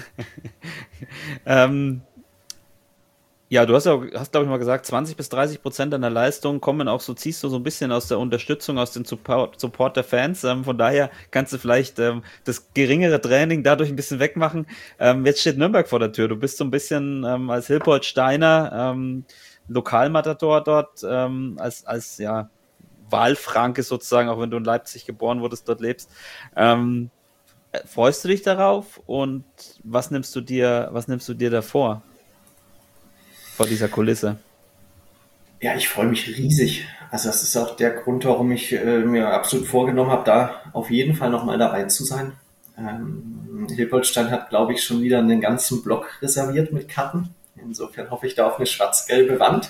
ähm, ja, du hast ja, hast glaube ich mal gesagt, zwanzig bis dreißig Prozent deiner Leistung kommen auch, so ziehst du so ein bisschen aus der Unterstützung, aus dem Support, Support der Fans. Ähm, von daher kannst du vielleicht ähm, das geringere Training dadurch ein bisschen wegmachen. Ähm, jetzt steht Nürnberg vor der Tür. Du bist so ein bisschen ähm, als Hilpoltsteiner ähm, Lokalmatador dort, ähm, als, als ja Wahlfranke sozusagen, auch wenn du in Leipzig geboren wurdest, dort lebst. Ähm, freust du dich darauf und was nimmst du dir, was nimmst du dir davor? Vor dieser Kulisse? Ja, ich freue mich riesig. Also das ist auch der Grund, warum ich äh, mir absolut vorgenommen habe, da auf jeden Fall nochmal dabei zu sein. Ähm, Hilpoltstein hat, glaube ich, schon wieder einen ganzen Block reserviert mit Karten. Insofern hoffe ich da auf eine schwarz-gelbe Wand.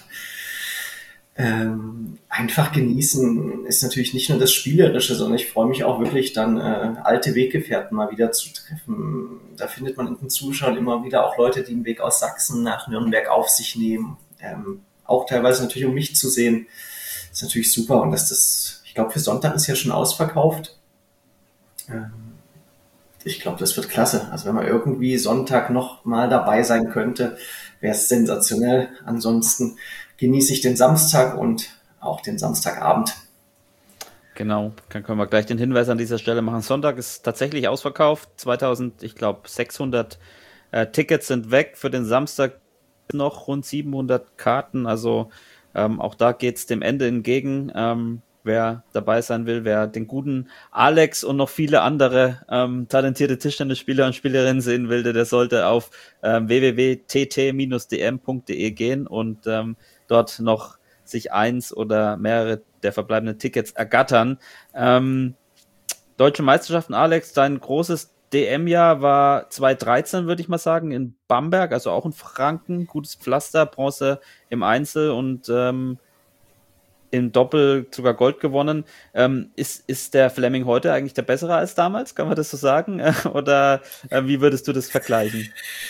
Ähm, einfach genießen ist natürlich nicht nur das Spielerische, sondern ich freue mich auch wirklich dann äh, alte Weggefährten mal wieder zu treffen. Da findet man in den Zuschauern immer wieder auch Leute, die den Weg aus Sachsen nach Nürnberg auf sich nehmen. Ähm, auch teilweise natürlich, um mich zu sehen. Das ist natürlich super. Und dass das, ich glaube, für Sonntag ist ja schon ausverkauft. Ähm, ich glaube, das wird klasse. Also wenn man irgendwie Sonntag noch mal dabei sein könnte, wäre es sensationell. Ansonsten genieße ich den Samstag und auch den Samstagabend. Genau, dann können wir gleich den Hinweis an dieser Stelle machen. Sonntag ist tatsächlich ausverkauft. zweitausend, ich glaube, sechshundert äh, Tickets sind weg. Für den Samstag noch rund siebenhundert Karten. Also ähm, auch da geht es dem Ende entgegen. Ähm, wer dabei sein will, wer den guten Alex und noch viele andere ähm, talentierte Tischtennisspieler und Spielerinnen sehen will, der sollte auf ähm, w w w punkt t t bindestrich d m punkt d e gehen und ähm, dort noch sich eins oder mehrere der verbleibenden Tickets ergattern. Ähm, Deutsche Meisterschaften, Alex, dein großes D M-Jahr war zweitausenddreizehn, würde ich mal sagen, in Bamberg, also auch in Franken, gutes Pflaster, Bronze im Einzel und ähm, im Doppel sogar Gold gewonnen. Ähm, ist, ist der Fleming heute eigentlich der bessere als damals? Kann man das so sagen? Oder äh, wie würdest du das vergleichen?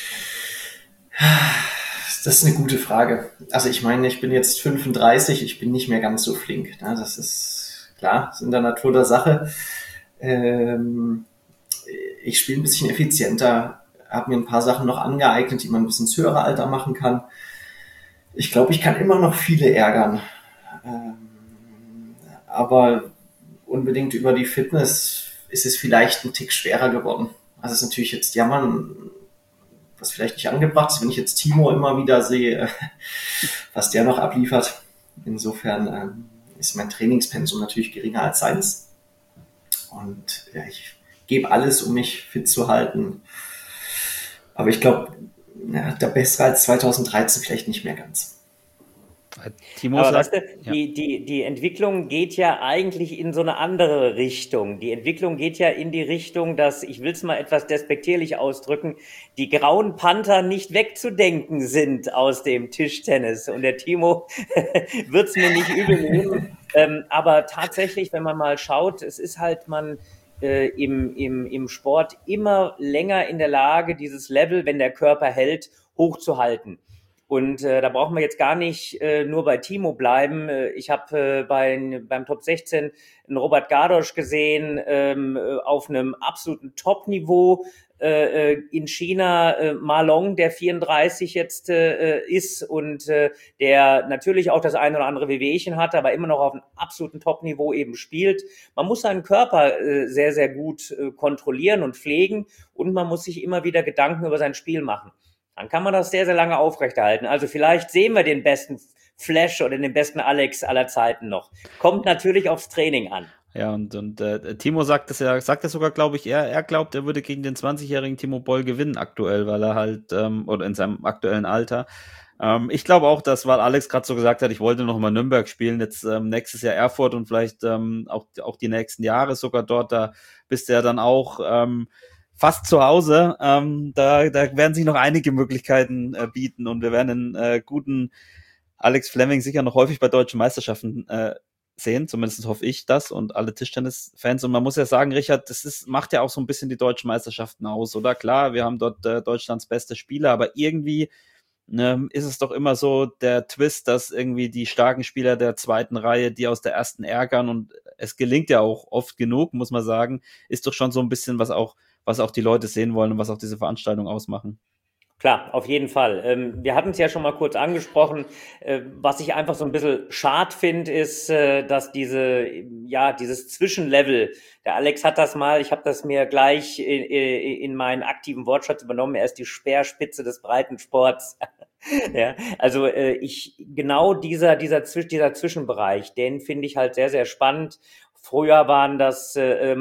Das ist eine gute Frage. Also ich meine, ich bin jetzt fünfunddreißig, ich bin nicht mehr ganz so flink. Ne? Das ist klar, das ist in der Natur der Sache. Ähm, ich spiele ein bisschen effizienter, habe mir ein paar Sachen noch angeeignet, die man ein bisschen ins höhere Alter machen kann. Ich glaube, ich kann immer noch viele ärgern. Ähm, aber unbedingt über die Fitness ist es vielleicht ein Tick schwerer geworden. Also es ist natürlich jetzt jammern, was vielleicht nicht angebracht ist, wenn ich jetzt Timo immer wieder sehe, was der noch abliefert. Insofern ähm, ist mein Trainingspensum natürlich geringer als seins. Und ja, ich gebe alles, um mich fit zu halten. Aber ich glaube, ja, der bessere als zweitausenddreizehn vielleicht nicht mehr ganz. Timo Aber sagt, weißt du, ja. die, die, die Entwicklung geht ja eigentlich in so eine andere Richtung. Die Entwicklung geht ja in die Richtung, dass, ich will es mal etwas despektierlich ausdrücken, die grauen Panther nicht wegzudenken sind aus dem Tischtennis. Und der Timo wird es mir nicht übel nehmen. Ähm, aber tatsächlich, wenn man mal schaut, es ist halt man äh, im, im, im Sport immer länger in der Lage, dieses Level, wenn der Körper hält, hochzuhalten. Und äh, da brauchen wir jetzt gar nicht äh, nur bei Timo bleiben. Äh, ich habe äh, bei, beim Top sechzehn einen Robert Gardosch gesehen, ähm, auf einem absoluten Top-Niveau äh, in China. Äh, Ma Long, der vierunddreißig jetzt äh, ist und äh, der natürlich auch das ein oder andere Wehwehchen hat, aber immer noch auf einem absoluten Top-Niveau eben spielt. Man muss seinen Körper äh, sehr, sehr gut äh, kontrollieren und pflegen und man muss sich immer wieder Gedanken über sein Spiel machen. Dann kann man das sehr, sehr lange aufrechterhalten. Also vielleicht sehen wir den besten Flash oder den besten Alex aller Zeiten noch. Kommt natürlich aufs Training an. Ja, und, und äh, Timo sagt das ja, sagt das sogar, glaube ich, er, er glaubt, er würde gegen den zwanzigjährigen Timo Boll gewinnen aktuell, weil er halt, ähm, oder in seinem aktuellen Alter. Ähm, ich glaube auch, dass, weil Alex gerade so gesagt hat, ich wollte noch mal Nürnberg spielen, jetzt ähm, nächstes Jahr Erfurt und vielleicht ähm, auch, auch die nächsten Jahre sogar dort, da bist du ja dann auch ähm, fast zu Hause. Ähm, da, da werden sich noch einige Möglichkeiten äh, bieten und wir werden einen äh, guten Alex Fleming sicher noch häufig bei deutschen Meisterschaften äh, sehen. Zumindest hoffe ich das und alle Tischtennis-Fans. Und man muss ja sagen, Richard, das ist, macht ja auch so ein bisschen die deutschen Meisterschaften aus, oder? Klar, wir haben dort äh, Deutschlands beste Spieler, aber irgendwie ne, ist es doch immer so der Twist, dass irgendwie die starken Spieler der zweiten Reihe, die aus der ersten ärgern und es gelingt ja auch oft genug, muss man sagen, ist doch schon so ein bisschen was auch was auch die Leute sehen wollen und was auch diese Veranstaltung ausmachen. Klar, auf jeden Fall. Ähm, wir hatten es ja schon mal kurz angesprochen. Äh, was ich einfach so ein bisschen schade finde, ist, äh, dass diese, ja, dieses Zwischenlevel, der Alex hat das mal, ich habe das mir gleich in, in meinen aktiven Wortschatz übernommen, er ist die Speerspitze des Breitensports. Ja, also äh, ich genau dieser dieser dieser Zwischenbereich, den finde ich halt sehr sehr spannend. Früher waren das äh, ähm,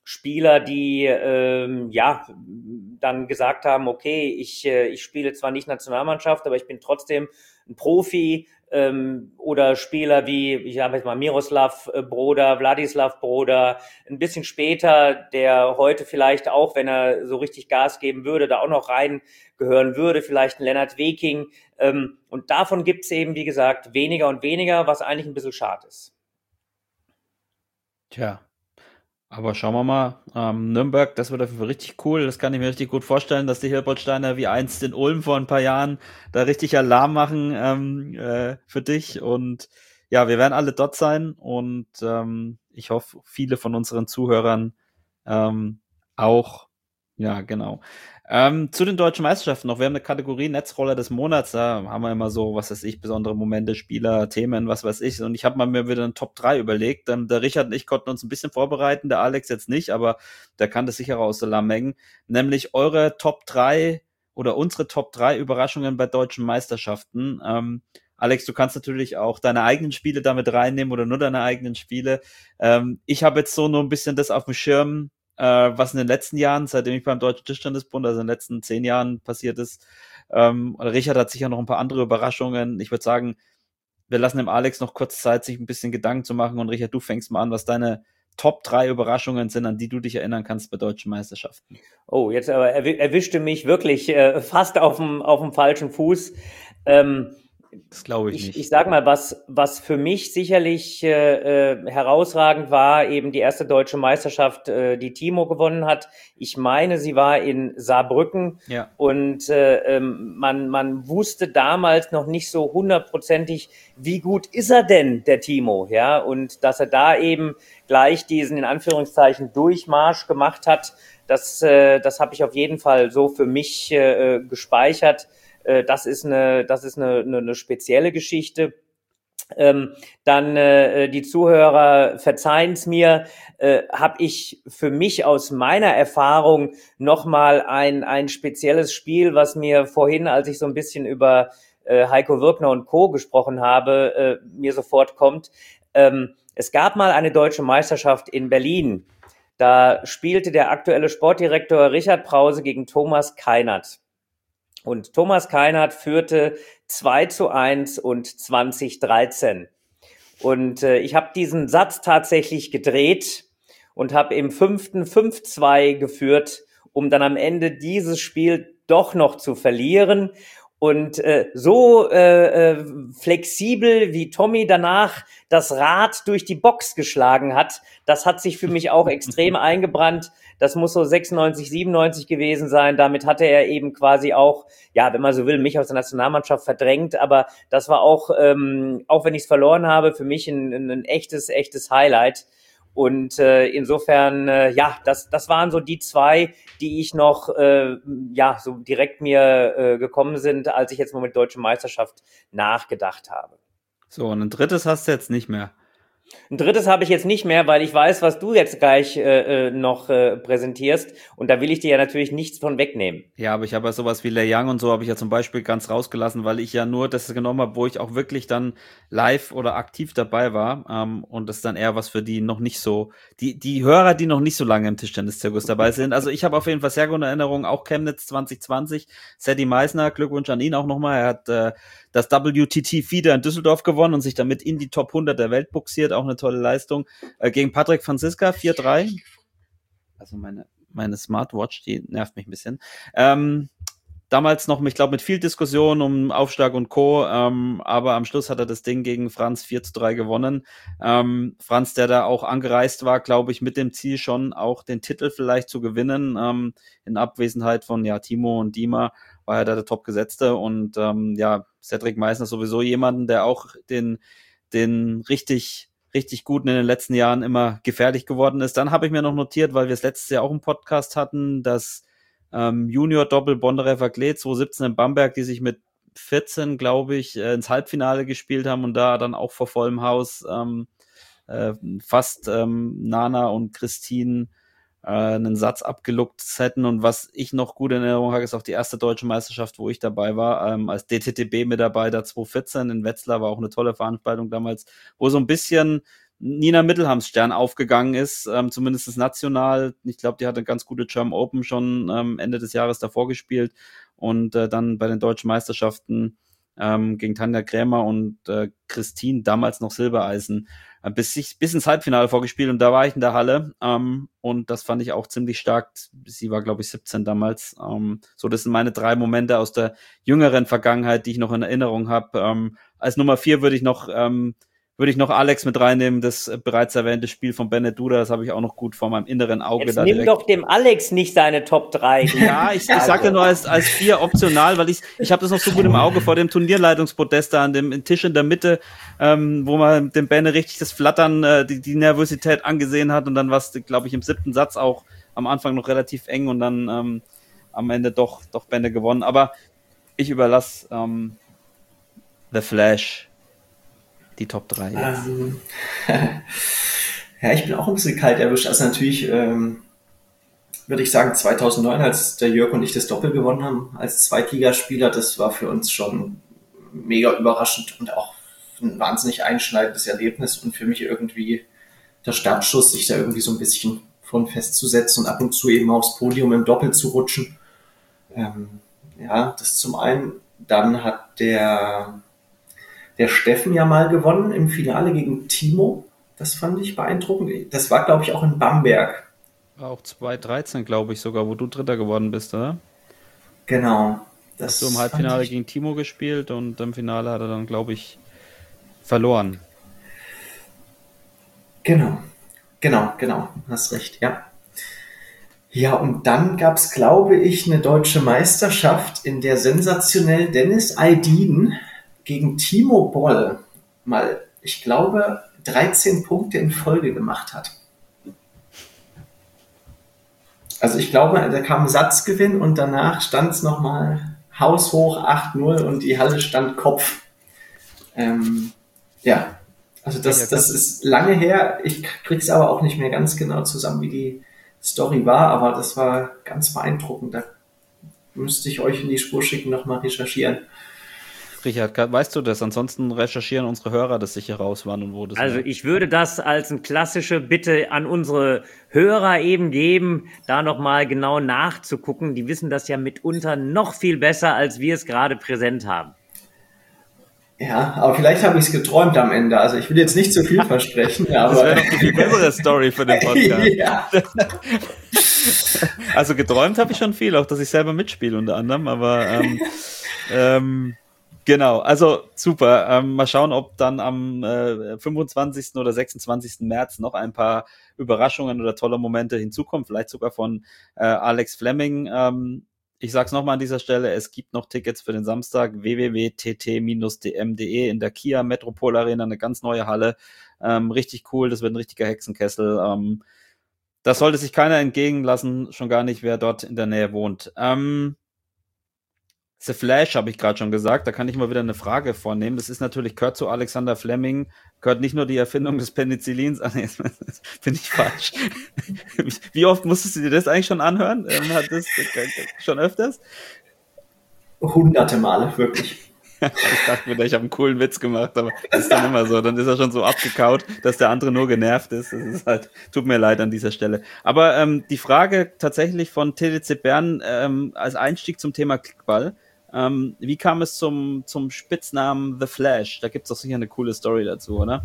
Spieler, die ähm, ja dann gesagt haben, okay, ich, äh, ich spiele zwar nicht Nationalmannschaft, aber ich bin trotzdem ein Profi, ähm, oder Spieler wie, ich habe jetzt mal Miroslav äh, Broda, Wladislav Broda, ein bisschen später, der heute vielleicht auch, wenn er so richtig Gas geben würde, da auch noch reingehören würde, vielleicht ein Lennart Weking. Ähm, und davon gibt's eben, wie gesagt, weniger und weniger, was eigentlich ein bisschen schade ist. Tja, aber schauen wir mal, ähm, Nürnberg, das wird auf jeden Fall richtig cool. Das kann ich mir richtig gut vorstellen, dass die Hilbertsteiner wie einst in Ulm vor ein paar Jahren da richtig Alarm machen ähm, äh, für dich. Und ja, wir werden alle dort sein und ähm, ich hoffe, viele von unseren Zuhörern ähm, auch. Ja, genau. Ähm, zu den deutschen Meisterschaften noch. Wir haben eine Kategorie Netzroller des Monats. Da haben wir immer so, was weiß ich, besondere Momente, Spieler, Themen, was weiß ich. Und ich habe mal mir wieder einen Top drei überlegt. Ähm, der Richard und ich konnten uns ein bisschen vorbereiten, der Alex jetzt nicht, aber der kann das sicher aus der Lammengen. Nämlich eure Top drei oder unsere Top drei Überraschungen bei deutschen Meisterschaften. Ähm, Alex, du kannst natürlich auch deine eigenen Spiele damit reinnehmen oder nur deine eigenen Spiele. Ähm, ich habe jetzt so nur ein bisschen das auf dem Schirm, äh, was in den letzten Jahren, seitdem ich beim Deutschen Tischtennisbund, also in den letzten zehn Jahren passiert ist. Ähm, Richard hat sicher noch ein paar andere Überraschungen. Ich würde sagen, wir lassen dem Alex noch kurz Zeit, sich ein bisschen Gedanken zu machen. Und Richard, du fängst mal an, was deine Top drei Überraschungen sind, an die du dich erinnern kannst bei deutschen Meisterschaften. Oh, jetzt aber erw- erwischte mich wirklich äh, fast auf dem auf dem falschen Fuß. Ähm, Das glaube ich Ich, nicht. ich sag mal, was, was für mich sicherlich äh, äh, herausragend war, eben die erste deutsche Meisterschaft, äh, die Timo gewonnen hat. Ich meine, sie war in Saarbrücken Ja. und äh, ähm, man, man wusste damals noch nicht so hundertprozentig, wie gut ist er denn, der Timo, ja, und dass er da eben gleich diesen, in Anführungszeichen, Durchmarsch gemacht hat, das, äh, das habe ich auf jeden Fall so für mich äh, gespeichert. Das ist eine, das ist eine, eine, eine spezielle Geschichte. Ähm, dann äh, die Zuhörer verzeihen es mir, äh, habe ich für mich aus meiner Erfahrung nochmal ein, ein spezielles Spiel, was mir vorhin, als ich so ein bisschen über äh, Heiko Wirkner und Co. gesprochen habe, äh, mir sofort kommt. Ähm, es gab mal eine deutsche Meisterschaft in Berlin. Da spielte der aktuelle Sportdirektor Richard Brause gegen Thomas Keinert. Und Thomas Keinert führte zwei zu eins und zwanzig dreizehn. Und äh, ich habe diesen Satz tatsächlich gedreht und habe im fünften fünf zwei geführt, um dann am Ende dieses Spiel doch noch zu verlieren. Und äh, so äh, äh, flexibel, wie Tommy danach das Rad durch die Box geschlagen hat, das hat sich für mich auch extrem eingebrannt. Das muss so sechsundneunzig, siebenundneunzig gewesen sein. Damit hatte er eben quasi auch, ja, wenn man so will, mich aus der Nationalmannschaft verdrängt. Aber das war auch, ähm, auch wenn ich es verloren habe, für mich ein, ein echtes, echtes Highlight. Und äh, insofern, äh, ja, das, das waren so die zwei, die ich noch, äh, ja, so direkt mir äh, gekommen sind, als ich jetzt mal mit Deutsche Meisterschaft nachgedacht habe. So, und ein drittes hast du jetzt nicht mehr. Ein drittes habe ich jetzt nicht mehr, weil ich weiß, was du jetzt gleich äh, noch äh, präsentierst. Und da will ich dir ja natürlich nichts von wegnehmen. Ja, aber ich habe ja sowas wie Le Young und so habe ich ja zum Beispiel ganz rausgelassen, weil ich ja nur das genommen habe, wo ich auch wirklich dann live oder aktiv dabei war. Ähm, und das ist dann eher was für die noch nicht so, die die Hörer, die noch nicht so lange im Tischtennis-Zirkus dabei sind. Also ich habe auf jeden Fall sehr gute Erinnerungen, auch Chemnitz zwanzig zwanzig. Sadie Meisner, Glückwunsch an ihn auch nochmal. Er hat äh, das W T T Feeder in Düsseldorf gewonnen und sich damit in die Top hundert der Welt buxiert. Auch eine tolle Leistung. Äh, gegen Patrick Franziska, vier drei. Also meine, meine Smartwatch, die nervt mich ein bisschen. Ähm, damals noch, ich glaube, mit viel Diskussion um Aufschlag und Co., ähm, aber am Schluss hat er das Ding gegen Franz vier zu drei gewonnen. Ähm, Franz, der da auch angereist war, glaube ich, mit dem Ziel schon auch den Titel vielleicht zu gewinnen, ähm, in Abwesenheit von ja Timo und Dima, war er da der Topgesetzte und ähm, ja, Cedric Meisner sowieso jemanden, der auch den, den richtig richtig guten in den letzten Jahren immer gefährlich geworden ist. Dann habe ich mir noch notiert, weil wir es letztes Jahr auch im Podcast hatten, dass ähm, Junior-Doppel Bondarever Klee zwanzig siebzehn in Bamberg, die sich mit vierzehn, glaube ich, äh, ins Halbfinale gespielt haben und da dann auch vor vollem Haus ähm, äh, fast ähm, Nana und Christine äh, einen Satz abgeluckt hätten. Und was ich noch gut in Erinnerung habe, ist auch die erste deutsche Meisterschaft, wo ich dabei war, ähm, als D T T B-Mitarbeiter zwanzig vierzehn in Wetzlar, war auch eine tolle Veranstaltung damals, wo so ein bisschen Nina Mittelhams Stern aufgegangen ist, ähm, zumindest national. Ich glaube, die hat eine ganz gute German Open schon ähm, Ende des Jahres davor gespielt und äh, dann bei den deutschen Meisterschaften ähm, gegen Tanja Krämer und äh, Christine, damals noch Silbereisen, äh, bis, ich, bis ins Halbfinale vorgespielt und da war ich in der Halle ähm, und das fand ich auch ziemlich stark. Sie war, glaube ich, siebzehn damals. Ähm, so, das sind meine drei Momente aus der jüngeren Vergangenheit, die ich noch in Erinnerung habe. Ähm, als Nummer vier würde ich noch ähm, würde ich noch Alex mit reinnehmen, das äh, bereits erwähnte Spiel von Bennett Duda, das habe ich auch noch gut vor meinem inneren Auge. Jetzt da nimm direkt. doch dem Alex nicht seine Top drei. Ja, ich, ich sage ja nur als, als vier optional, weil ich ich habe das noch so gut im Auge vor dem Turnierleitungspodest da an dem Tisch in der Mitte, ähm, wo man dem Benne richtig das Flattern, äh, die, die Nervosität angesehen hat und dann war es, glaube ich, im siebten Satz auch am Anfang noch relativ eng und dann ähm, am Ende doch, doch Benne gewonnen. Aber ich überlasse ähm, The Flash die Top drei jetzt. Ähm, ja, ich bin auch ein bisschen kalt erwischt. Also natürlich ähm, würde ich sagen, zweitausendneun, als der Jörg und ich das Doppel gewonnen haben als Zweitligaspieler, das war für uns schon mega überraschend und auch ein wahnsinnig einschneidendes Erlebnis und für mich irgendwie der Startschuss, sich da irgendwie so ein bisschen von festzusetzen und ab und zu eben aufs Podium im Doppel zu rutschen. Ähm, ja, das zum einen. Dann hat der der Steffen ja mal gewonnen im Finale gegen Timo. Das fand ich beeindruckend. Das war, glaube ich, auch in Bamberg. War auch zweitausenddreizehn, glaube ich sogar, wo du Dritter geworden bist, oder? Genau. Das Hast du im Halbfinale ich... gegen Timo gespielt und im Finale hat er dann, glaube ich, verloren. Genau. Genau, genau. Hast recht, ja. Ja, und dann gab es, glaube ich, eine deutsche Meisterschaft, in der sensationell Dennis Aydin gegen Timo Boll mal, ich glaube, dreizehn Punkte in Folge gemacht hat. Also ich glaube, da kam ein Satzgewinn und danach stand es nochmal haushoch acht null und die Halle stand Kopf. Ähm, ja, also das, das ist lange her. Ich krieg's aber auch nicht mehr ganz genau zusammen, wie die Story war, aber das war ganz beeindruckend. Da müsste ich euch in die Spur schicken, nochmal recherchieren. Richard, weißt du das? Ansonsten recherchieren unsere Hörer das sicher raus, wann und wo das Also war. Ich würde das als eine klassische Bitte an unsere Hörer eben geben, da nochmal genau nachzugucken. Die wissen das ja mitunter noch viel besser, als wir es gerade präsent haben. Ja, aber vielleicht habe ich es geträumt am Ende. Also ich will jetzt nicht zu viel versprechen. Aber das wäre doch eine viel bessere Story für den Podcast. Ja. Also geträumt habe ich schon viel, auch dass ich selber mitspiele unter anderem, aber ähm, ähm, genau, also super. Ähm, mal schauen, ob dann am äh, fünfundzwanzigsten oder sechsundzwanzigsten März noch ein paar Überraschungen oder tolle Momente hinzukommen, vielleicht sogar von äh, Alex Fleming. Ähm, ich sag's nochmal an dieser Stelle, es gibt noch Tickets für den Samstag, w w w punkt t t bindestrich d m punkt d e in der Kia Metropol Arena, eine ganz neue Halle. Ähm, richtig cool, das wird ein richtiger Hexenkessel. Ähm, das sollte sich keiner entgegen lassen, schon gar nicht, wer dort in der Nähe wohnt. Ähm, The Flash habe ich gerade schon gesagt, da kann ich mal wieder eine Frage vornehmen. Das ist natürlich, gehört zu Alexander Fleming, gehört nicht nur die Erfindung des Penicillins an, nee, finde ich falsch. Wie oft musstest du dir das eigentlich schon anhören? Ähm, hat das schon öfters? Hunderte Male, wirklich. Ich dachte mir, ich habe einen coolen Witz gemacht, aber das ist dann immer so. Dann ist er schon so abgekaut, dass der andere nur genervt ist. Das ist halt, tut mir leid an dieser Stelle. Aber ähm, die Frage tatsächlich von T D C Bern ähm, als Einstieg zum Thema Kickball. Ähm, wie kam es zum, zum Spitznamen The Flash? Da gibt es doch sicher eine coole Story dazu, oder?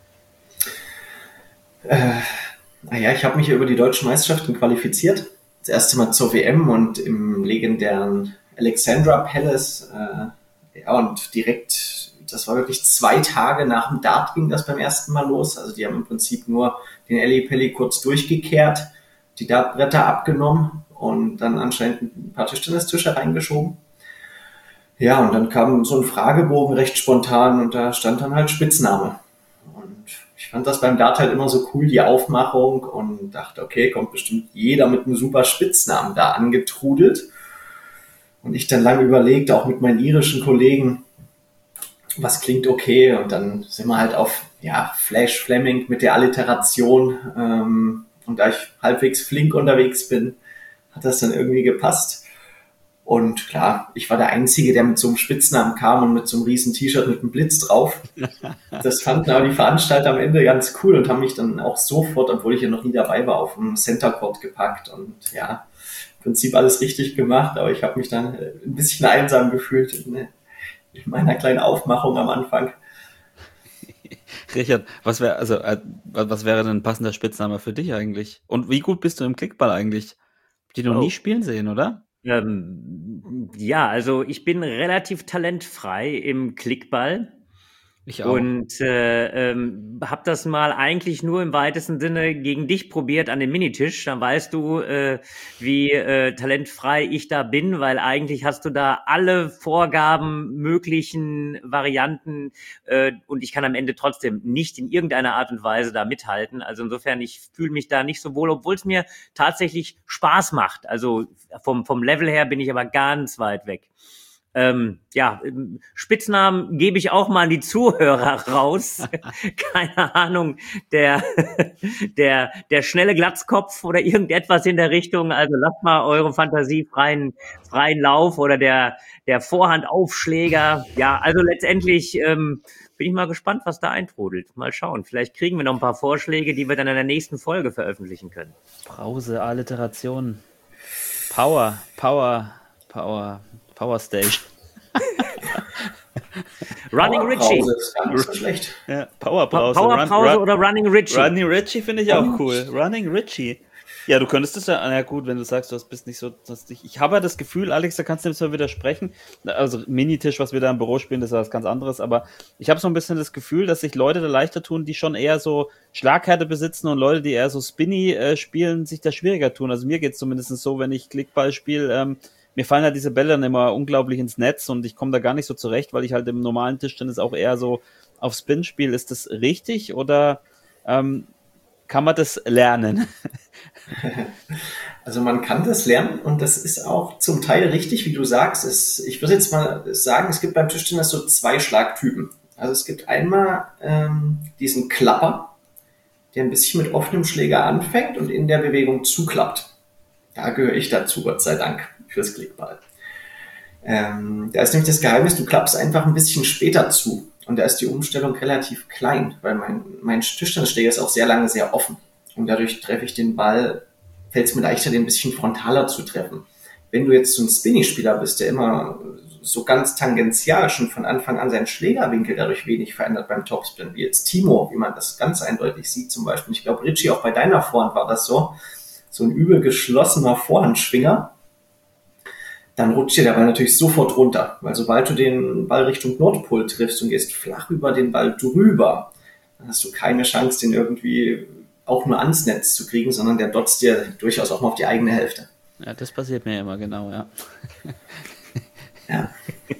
Äh, naja, ich habe mich über die deutschen Meisterschaften qualifiziert. Das erste Mal zur W M und im legendären Alexandra Palace. Äh, ja, und direkt, das war wirklich zwei Tage nach dem Dart ging das beim ersten Mal los. Also die haben im Prinzip nur den Ellipelli kurz durchgekehrt, die Dartbretter abgenommen und dann anscheinend ein paar Tischtennistische reingeschoben. Ja, und dann kam so ein Fragebogen recht spontan und da stand dann halt Spitzname. Und ich fand das beim Dart halt immer so cool, die Aufmachung, und dachte, okay, kommt bestimmt jeder mit einem super Spitznamen da angetrudelt. Und ich dann lange überlegt, auch mit meinen irischen Kollegen, was klingt okay. Und dann sind wir halt auf ja Flash Fleming mit der Alliteration. Ähm, und da ich halbwegs flink unterwegs bin, hat das dann irgendwie gepasst. Und klar, ich war der Einzige, der mit so einem Spitznamen kam und mit so einem riesen T-Shirt mit einem Blitz drauf. Das fanden aber die Veranstalter am Ende ganz cool und haben mich dann auch sofort, obwohl ich ja noch nie dabei war, auf den Center Court gepackt. Und ja, im Prinzip alles richtig gemacht, aber ich habe mich dann ein bisschen einsam gefühlt in, in meiner kleinen Aufmachung am Anfang. Richard, was wäre also äh, was wäre denn ein passender Spitzname für dich eigentlich? Und wie gut bist du im Klickball eigentlich? Die noch Oh. nie spielen sehen, oder? Ähm, ja, also ich bin relativ talentfrei im Klickball. Ich auch. Und äh, ähm, habe das mal eigentlich nur im weitesten Sinne gegen dich probiert an dem Minitisch. Dann weißt du, äh, wie äh, talentfrei ich da bin, weil eigentlich hast du da alle Vorgaben, möglichen Varianten äh, und ich kann am Ende trotzdem nicht in irgendeiner Art und Weise da mithalten. Also insofern, ich fühle mich da nicht so wohl, obwohl es mir tatsächlich Spaß macht. Also vom, vom Level her bin ich aber ganz weit weg. Ähm, ja, Spitznamen gebe ich auch mal an die Zuhörer raus. Keine Ahnung, der, der, der schnelle Glatzkopf oder irgendetwas in der Richtung. Also lasst mal eure Fantasie freien, freien Lauf oder der, der Vorhandaufschläger. Ja, also letztendlich, ähm, bin ich mal gespannt, was da eintrudelt. Mal schauen. Vielleicht kriegen wir noch ein paar Vorschläge, die wir dann in der nächsten Folge veröffentlichen können. Brause, Alliteration. Power, Power, Power. Power Station. Running Richie. Powerbrause ist gar nicht so schlecht. Ja, Powerbrause. Powerbrause Run, oder Running Richie? Running Richie finde ich auch cool. Running Richie. Ja, du könntest es ja, na gut, wenn du sagst, du bist nicht so, dass dich, ich habe ja das Gefühl, Alex, da kannst du jetzt mal widersprechen, also Minitisch, was wir da im Büro spielen, das ist was ganz anderes, aber ich habe so ein bisschen das Gefühl, dass sich Leute da leichter tun, die schon eher so Schlaghärte besitzen und Leute, die eher so Spinny äh, spielen, sich da schwieriger tun. Also mir geht es zumindest so, wenn ich Klickball spiele, ähm, mir fallen halt diese Bälle dann immer unglaublich ins Netz und ich komme da gar nicht so zurecht, weil ich halt im normalen Tischtennis auch eher so auf Spin spiele. Ist das richtig oder ähm, kann man das lernen? Also man kann das lernen und das ist auch zum Teil richtig, wie du sagst. Es, ich würde jetzt mal sagen, es gibt beim Tischtennis so zwei Schlagtypen. Also es gibt einmal ähm, diesen Klapper, der ein bisschen mit offenem Schläger anfängt und in der Bewegung zuklappt. Da gehöre ich dazu, Gott sei Dank, fürs Klickball. Ähm, da ist nämlich das Geheimnis, du klappst einfach ein bisschen später zu. Und da ist die Umstellung relativ klein, weil mein, mein Tischtennisschläger ist auch sehr lange sehr offen. Und dadurch treffe ich den Ball, fällt es mir leichter, den ein bisschen frontaler zu treffen. Wenn du jetzt so ein Spinny-Spieler bist, der immer so ganz tangential schon von Anfang an seinen Schlägerwinkel dadurch wenig verändert beim Topspin, wie jetzt Timo, wie man das ganz eindeutig sieht zum Beispiel. Ich glaube, Richie, auch bei deiner Vorhand war das so, so ein übel geschlossener Vorhandschwinger, dann rutscht dir der Ball natürlich sofort runter. Weil sobald du den Ball Richtung Nordpol triffst und gehst flach über den Ball drüber, dann hast du keine Chance, den irgendwie auch nur ans Netz zu kriegen, sondern der dotzt dir durchaus auch mal auf die eigene Hälfte. Ja, das passiert mir immer, genau, ja. Ja.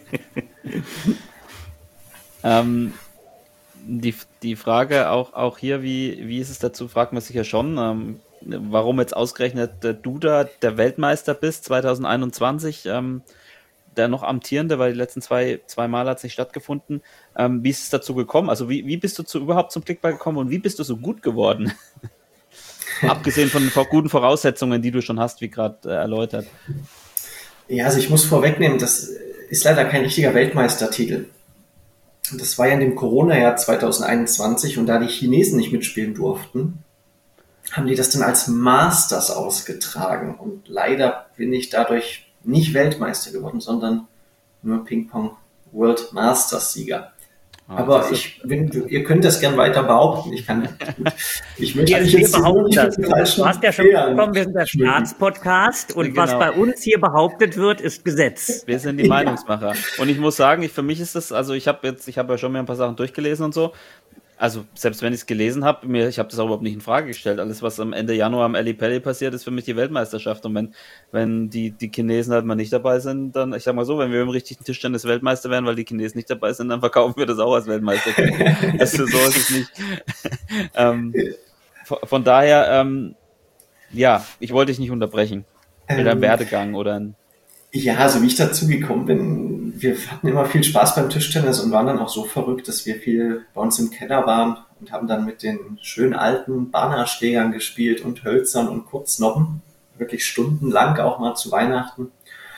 ähm, die, die Frage auch, auch hier, wie, wie ist es dazu, fragt man sich ja schon, ähm, warum jetzt ausgerechnet äh, du da der Weltmeister bist, zwanzig einundzwanzig, ähm, der noch amtierende, weil die letzten zwei, zwei Mal hat es nicht stattgefunden. Ähm, wie ist es dazu gekommen? Also wie, wie bist du zu, überhaupt zum Klickball gekommen und wie bist du so gut geworden? Abgesehen von den guten Voraussetzungen, die du schon hast, wie gerade äh, erläutert. Ja, also ich muss vorwegnehmen, das ist leider kein richtiger Weltmeistertitel. Das war ja in dem Corona-Jahr zwanzig einundzwanzig und da die Chinesen nicht mitspielen durften, haben die das dann als Masters ausgetragen. Und leider bin ich dadurch nicht Weltmeister geworden, sondern nur Ping-Pong World Masters Sieger. Ah, aber ich, wenn, ihr könnt das gern weiter behaupten. Ich kann, gut, ich möchte ja, nicht wir jetzt behaupten das. Du hast ja schon mitbekommen, wir sind der Staatspodcast und genau. Was bei uns hier behauptet wird, ist Gesetz. Wir sind die ja. Meinungsmacher. Und ich muss sagen, ich, für mich ist das, also ich habe jetzt, ich habe ja schon mir ein paar Sachen durchgelesen und so. Also selbst wenn ich es gelesen habe, mir, ich habe das auch überhaupt nicht in Frage gestellt. Alles, was am Ende Januar am Ali Pali passiert, ist für mich die Weltmeisterschaft. Und wenn, wenn die, die Chinesen halt mal nicht dabei sind, dann, ich sag mal so, wenn wir im richtigen Tischtennis Weltmeister wären, weil die Chinesen nicht dabei sind, dann verkaufen wir das auch als Weltmeister. Das ist, so ist es nicht. ähm, von, von daher, ähm, ja, ich wollte dich nicht unterbrechen. Mit einem Werdegang oder ein Ja, also wie ich dazu gekommen bin, wir hatten immer viel Spaß beim Tischtennis und waren dann auch so verrückt, dass wir viel bei uns im Keller waren und haben dann mit den schön alten Bannerschlägern gespielt und Hölzern und Kurznoppen, wirklich stundenlang, auch mal zu Weihnachten.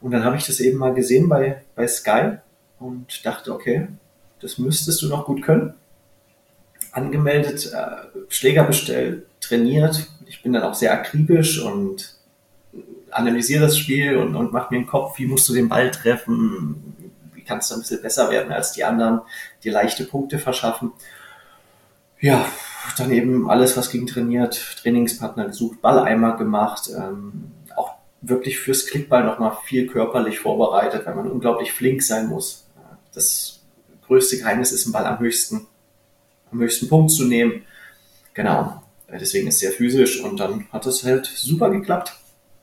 Und dann habe ich das eben mal gesehen bei, bei Sky und dachte, okay, das müsstest du noch gut können. Angemeldet, äh, Schläger bestellt, trainiert. Ich bin dann auch sehr akribisch und analysiere das Spiel und, und mache mir den Kopf, wie musst du den Ball treffen, wie kannst du ein bisschen besser werden als die anderen, dir leichte Punkte verschaffen. Ja, dann eben alles, was ging, trainiert, Trainingspartner gesucht, Balleimer gemacht, ähm, auch wirklich fürs Klickball nochmal viel körperlich vorbereitet, weil man unglaublich flink sein muss. Das größte Geheimnis ist, einen Ball am höchsten, am höchsten Punkt zu nehmen. Genau, deswegen ist es sehr physisch und dann hat es halt super geklappt.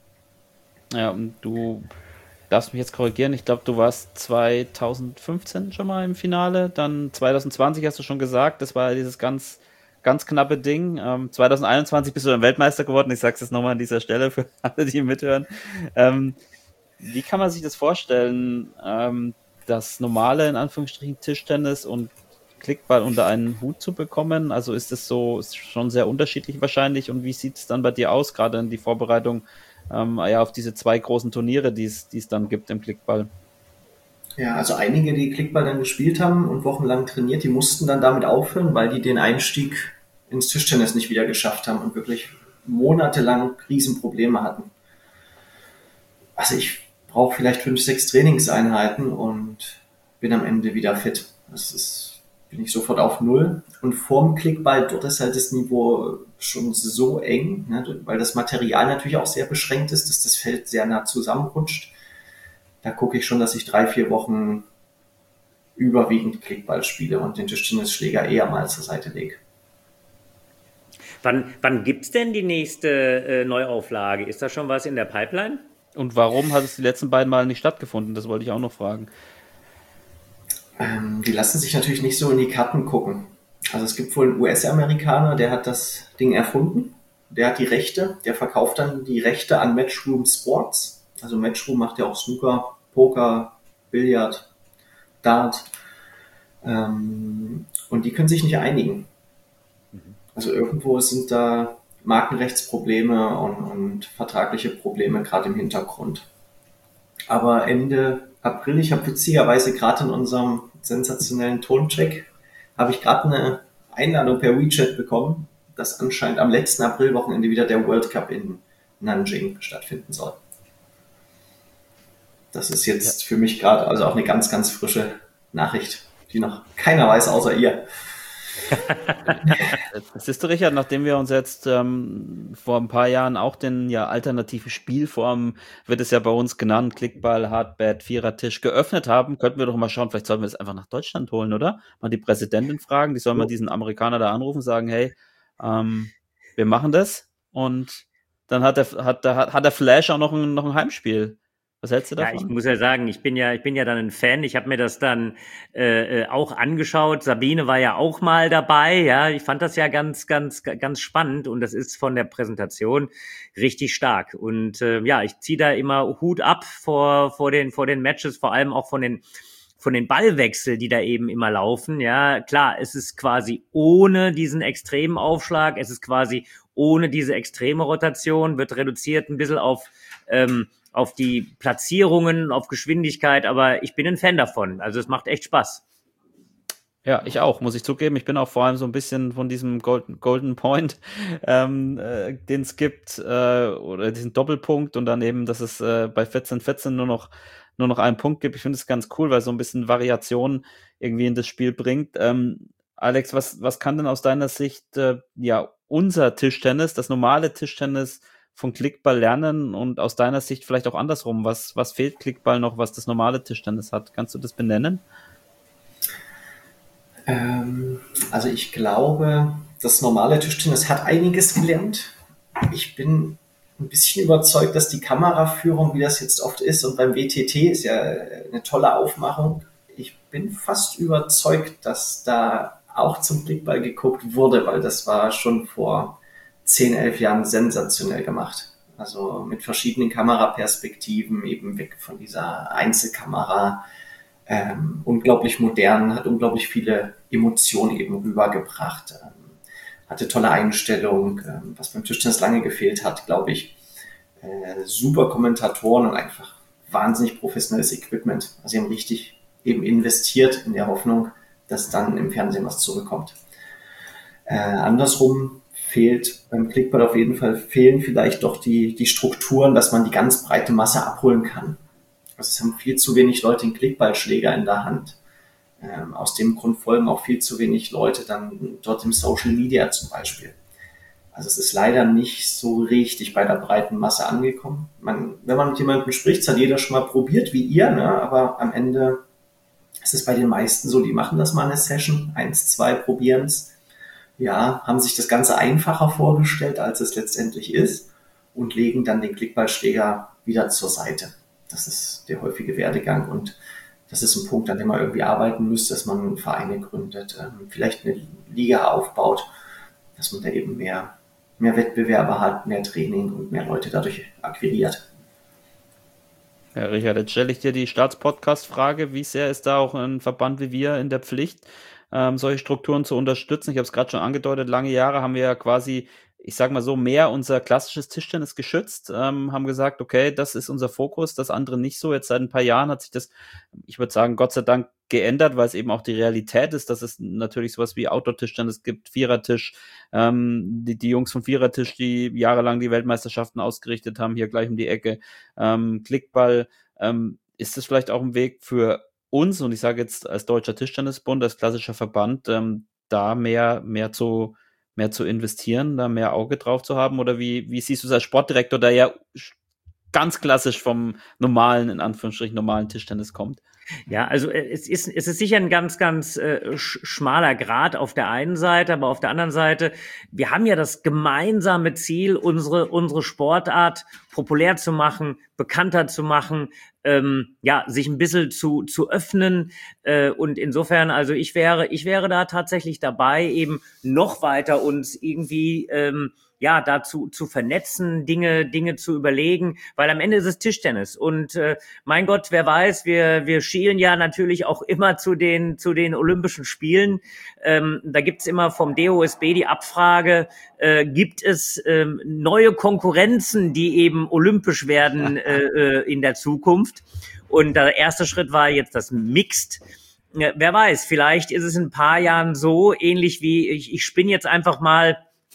Ja, und du darfst mich jetzt korrigieren. Ich glaube, du warst zwanzig fünfzehn schon mal im Finale. Dann zwanzig zwanzig hast du schon gesagt. Das war dieses ganz, ganz knappe Ding. Ähm, zwanzig einundzwanzig bist du dann Weltmeister geworden. Ich sage es jetzt nochmal an dieser Stelle für alle, die mithören. Ähm, wie kann man sich das vorstellen, ähm, das normale, in Anführungsstrichen, Tischtennis und Klickball unter einen Hut zu bekommen? Also ist es so, ist schon sehr unterschiedlich wahrscheinlich. Und wie sieht es dann bei dir aus, gerade in die Vorbereitung Ähm, ja, auf diese zwei großen Turniere, die es dann gibt im Klickball? Ja, also einige, die Klickball dann gespielt haben und wochenlang trainiert, die mussten dann damit aufhören, weil die den Einstieg ins Tischtennis nicht wieder geschafft haben und wirklich monatelang Riesenprobleme hatten. Also ich brauche vielleicht fünf, sechs Trainingseinheiten und bin am Ende wieder fit. Das ist, bin ich sofort auf Null. Und vorm Klickball, dort ist halt das Niveau schon so eng, ne, weil das Material natürlich auch sehr beschränkt ist, dass das Feld sehr nah zusammenrutscht. Da gucke ich schon, dass ich drei, vier Wochen überwiegend Klickball spiele und den Tischtennisschläger eher mal zur Seite lege. Wann, wann gibt es denn die nächste äh, Neuauflage? Ist da schon was in der Pipeline? Und warum hat es die letzten beiden Mal nicht stattgefunden? Das wollte ich auch noch fragen. Ähm, die lassen sich natürlich nicht so in die Karten gucken. Also es gibt wohl einen U S-Amerikaner, der hat das Ding erfunden. Der hat die Rechte, der verkauft dann die Rechte an Matchroom Sports. Also Matchroom macht ja auch Snooker, Poker, Billard, Dart. Ähm, und die können sich nicht einigen. Also irgendwo sind da Markenrechtsprobleme und, und vertragliche Probleme gerade im Hintergrund. Aber Ende April, ich habe witzigerweise gerade in unserem sensationellen Toncheck, habe ich gerade eine Einladung per WeChat bekommen, dass anscheinend am letzten Aprilwochenende wieder der World Cup in Nanjing stattfinden soll. Das ist jetzt ja für mich gerade also auch eine ganz, ganz frische Nachricht, die noch keiner weiß außer ihr. Siehst du, Richard, nachdem wir uns jetzt ähm, vor ein paar Jahren auch den ja alternativen Spielformen, wird es ja bei uns genannt, Klickball, Hardbat, Vierertisch, geöffnet haben, könnten wir doch mal schauen, vielleicht sollten wir das einfach nach Deutschland holen, oder? Mal die Präsidentin fragen, die soll mal diesen Amerikaner da anrufen, sagen, hey, ähm, wir machen das und dann hat der, hat der, hat der Flash auch noch ein, noch ein Heimspiel. Was hältst du davon? Ja, ich muss ja sagen, ich bin ja, ich bin ja dann ein Fan. Ich habe mir das dann äh, auch angeschaut. Sabine war ja auch mal dabei. Ja, ich fand das ja ganz, ganz, ganz spannend und das ist von der Präsentation richtig stark. Und äh, ja, ich ziehe da immer Hut ab vor vor den vor den Matches, vor allem auch von den von den Ballwechsel, die da eben immer laufen. Ja, klar, es ist quasi ohne diesen extremen Aufschlag, es ist quasi ohne diese extreme Rotation, wird reduziert ein bisschen auf ähm, auf die Platzierungen, auf Geschwindigkeit, aber ich bin ein Fan davon. Also es macht echt Spaß. Ja, ich auch, muss ich zugeben. Ich bin auch vor allem so ein bisschen von diesem Golden, Golden Point, ähm, äh, den es gibt, äh, oder diesen Doppelpunkt und dann eben, dass es äh, bei vierzehn vierzehn nur noch nur noch einen Punkt gibt. Ich finde es ganz cool, weil es so ein bisschen Variation irgendwie in das Spiel bringt. Ähm, Alex, was was kann denn aus deiner Sicht äh, ja unser Tischtennis, das normale Tischtennis von Klickball lernen und aus deiner Sicht vielleicht auch andersrum? Was, was fehlt Klickball noch, was das normale Tischtennis hat? Kannst du das benennen? Ähm, also ich glaube, das normale Tischtennis hat einiges gelernt. Ich bin ein bisschen überzeugt, dass die Kameraführung, wie das jetzt oft ist, und beim W T T ist ja eine tolle Aufmachung. Ich bin fast überzeugt, dass da auch zum Klickball geguckt wurde, weil das war schon vor zehn, elf Jahren sensationell gemacht. Also mit verschiedenen Kameraperspektiven, eben weg von dieser Einzelkamera. Ähm, unglaublich modern, hat unglaublich viele Emotionen eben rübergebracht. Ähm, hatte tolle Einstellung, ähm, was beim Tischtennis lange gefehlt hat, glaube ich. Äh, super Kommentatoren und einfach wahnsinnig professionelles Equipment. Also sie haben richtig eben investiert in der Hoffnung, dass dann im Fernsehen was zurückkommt. Äh, andersrum fehlt beim Klickball auf jeden Fall, fehlen vielleicht doch die, die Strukturen, dass man die ganz breite Masse abholen kann. Also es haben viel zu wenig Leute den Klickballschläger in der Hand. Ähm, aus dem Grund folgen auch viel zu wenig Leute dann dort im Social Media zum Beispiel. Also es ist leider nicht so richtig bei der breiten Masse angekommen. Man, wenn man mit jemandem spricht, hat jeder schon mal probiert, wie ihr, ne? Aber am Ende ist es bei den meisten so, die machen das mal eine Session, eins, zwei, probieren's. Ja, haben sich das Ganze einfacher vorgestellt, als es letztendlich ist und legen dann den Klickballschläger wieder zur Seite. Das ist der häufige Werdegang und das ist ein Punkt, an dem man irgendwie arbeiten müsste, dass man Vereine gründet, vielleicht eine Liga aufbaut, dass man da eben mehr, mehr Wettbewerber hat, mehr Training und mehr Leute dadurch akquiriert. Ja, Richard, jetzt stelle ich dir die Staatspodcast-Frage, wie sehr ist da auch ein Verband wie wir in der Pflicht, ähm, solche Strukturen zu unterstützen? Ich habe es gerade schon angedeutet, lange Jahre haben wir ja quasi, ich sage mal so, mehr unser klassisches Tischtennis geschützt, ähm, haben gesagt, okay, das ist unser Fokus, das andere nicht so. Jetzt seit ein paar Jahren hat sich das, ich würde sagen, Gott sei Dank geändert, weil es eben auch die Realität ist, dass es natürlich sowas wie Outdoor-Tischtennis gibt, Vierertisch, ähm, die, die Jungs vom Vierertisch, die jahrelang die Weltmeisterschaften ausgerichtet haben, hier gleich um die Ecke, ähm, Klickball, ähm, ist das vielleicht auch ein Weg für uns, und ich sage jetzt als Deutscher Tischtennisbund, als klassischer Verband, ähm, da mehr, mehr zu mehr zu investieren, da mehr Auge drauf zu haben? Oder wie, wie siehst du es als Sportdirektor, der ja ganz klassisch vom normalen, in Anführungsstrichen, normalen Tischtennis kommt? Ja, also es ist, es ist sicher ein ganz, ganz äh, schmaler Grat auf der einen Seite, aber auf der anderen Seite, wir haben ja das gemeinsame Ziel, unsere, unsere Sportart populär zu machen, bekannter zu machen, ähm, ja, sich ein bisschen zu, zu öffnen, äh, und insofern, also ich wäre, ich wäre da tatsächlich dabei, eben noch weiter uns irgendwie, ähm, ja, dazu zu vernetzen, Dinge, Dinge zu überlegen, weil am Ende ist es Tischtennis und äh, mein Gott, wer weiß, wir wir schielen ja natürlich auch immer zu den zu den Olympischen Spielen. Ähm, da gibt's immer vom D O S B die Abfrage: äh, Gibt es ähm, neue Konkurrenzen, die eben olympisch werden äh, in der Zukunft? Und der erste Schritt war jetzt das Mixed. Ja, wer weiß, vielleicht ist es in ein paar Jahren so ähnlich wie ich. Ich spinne jetzt einfach mal.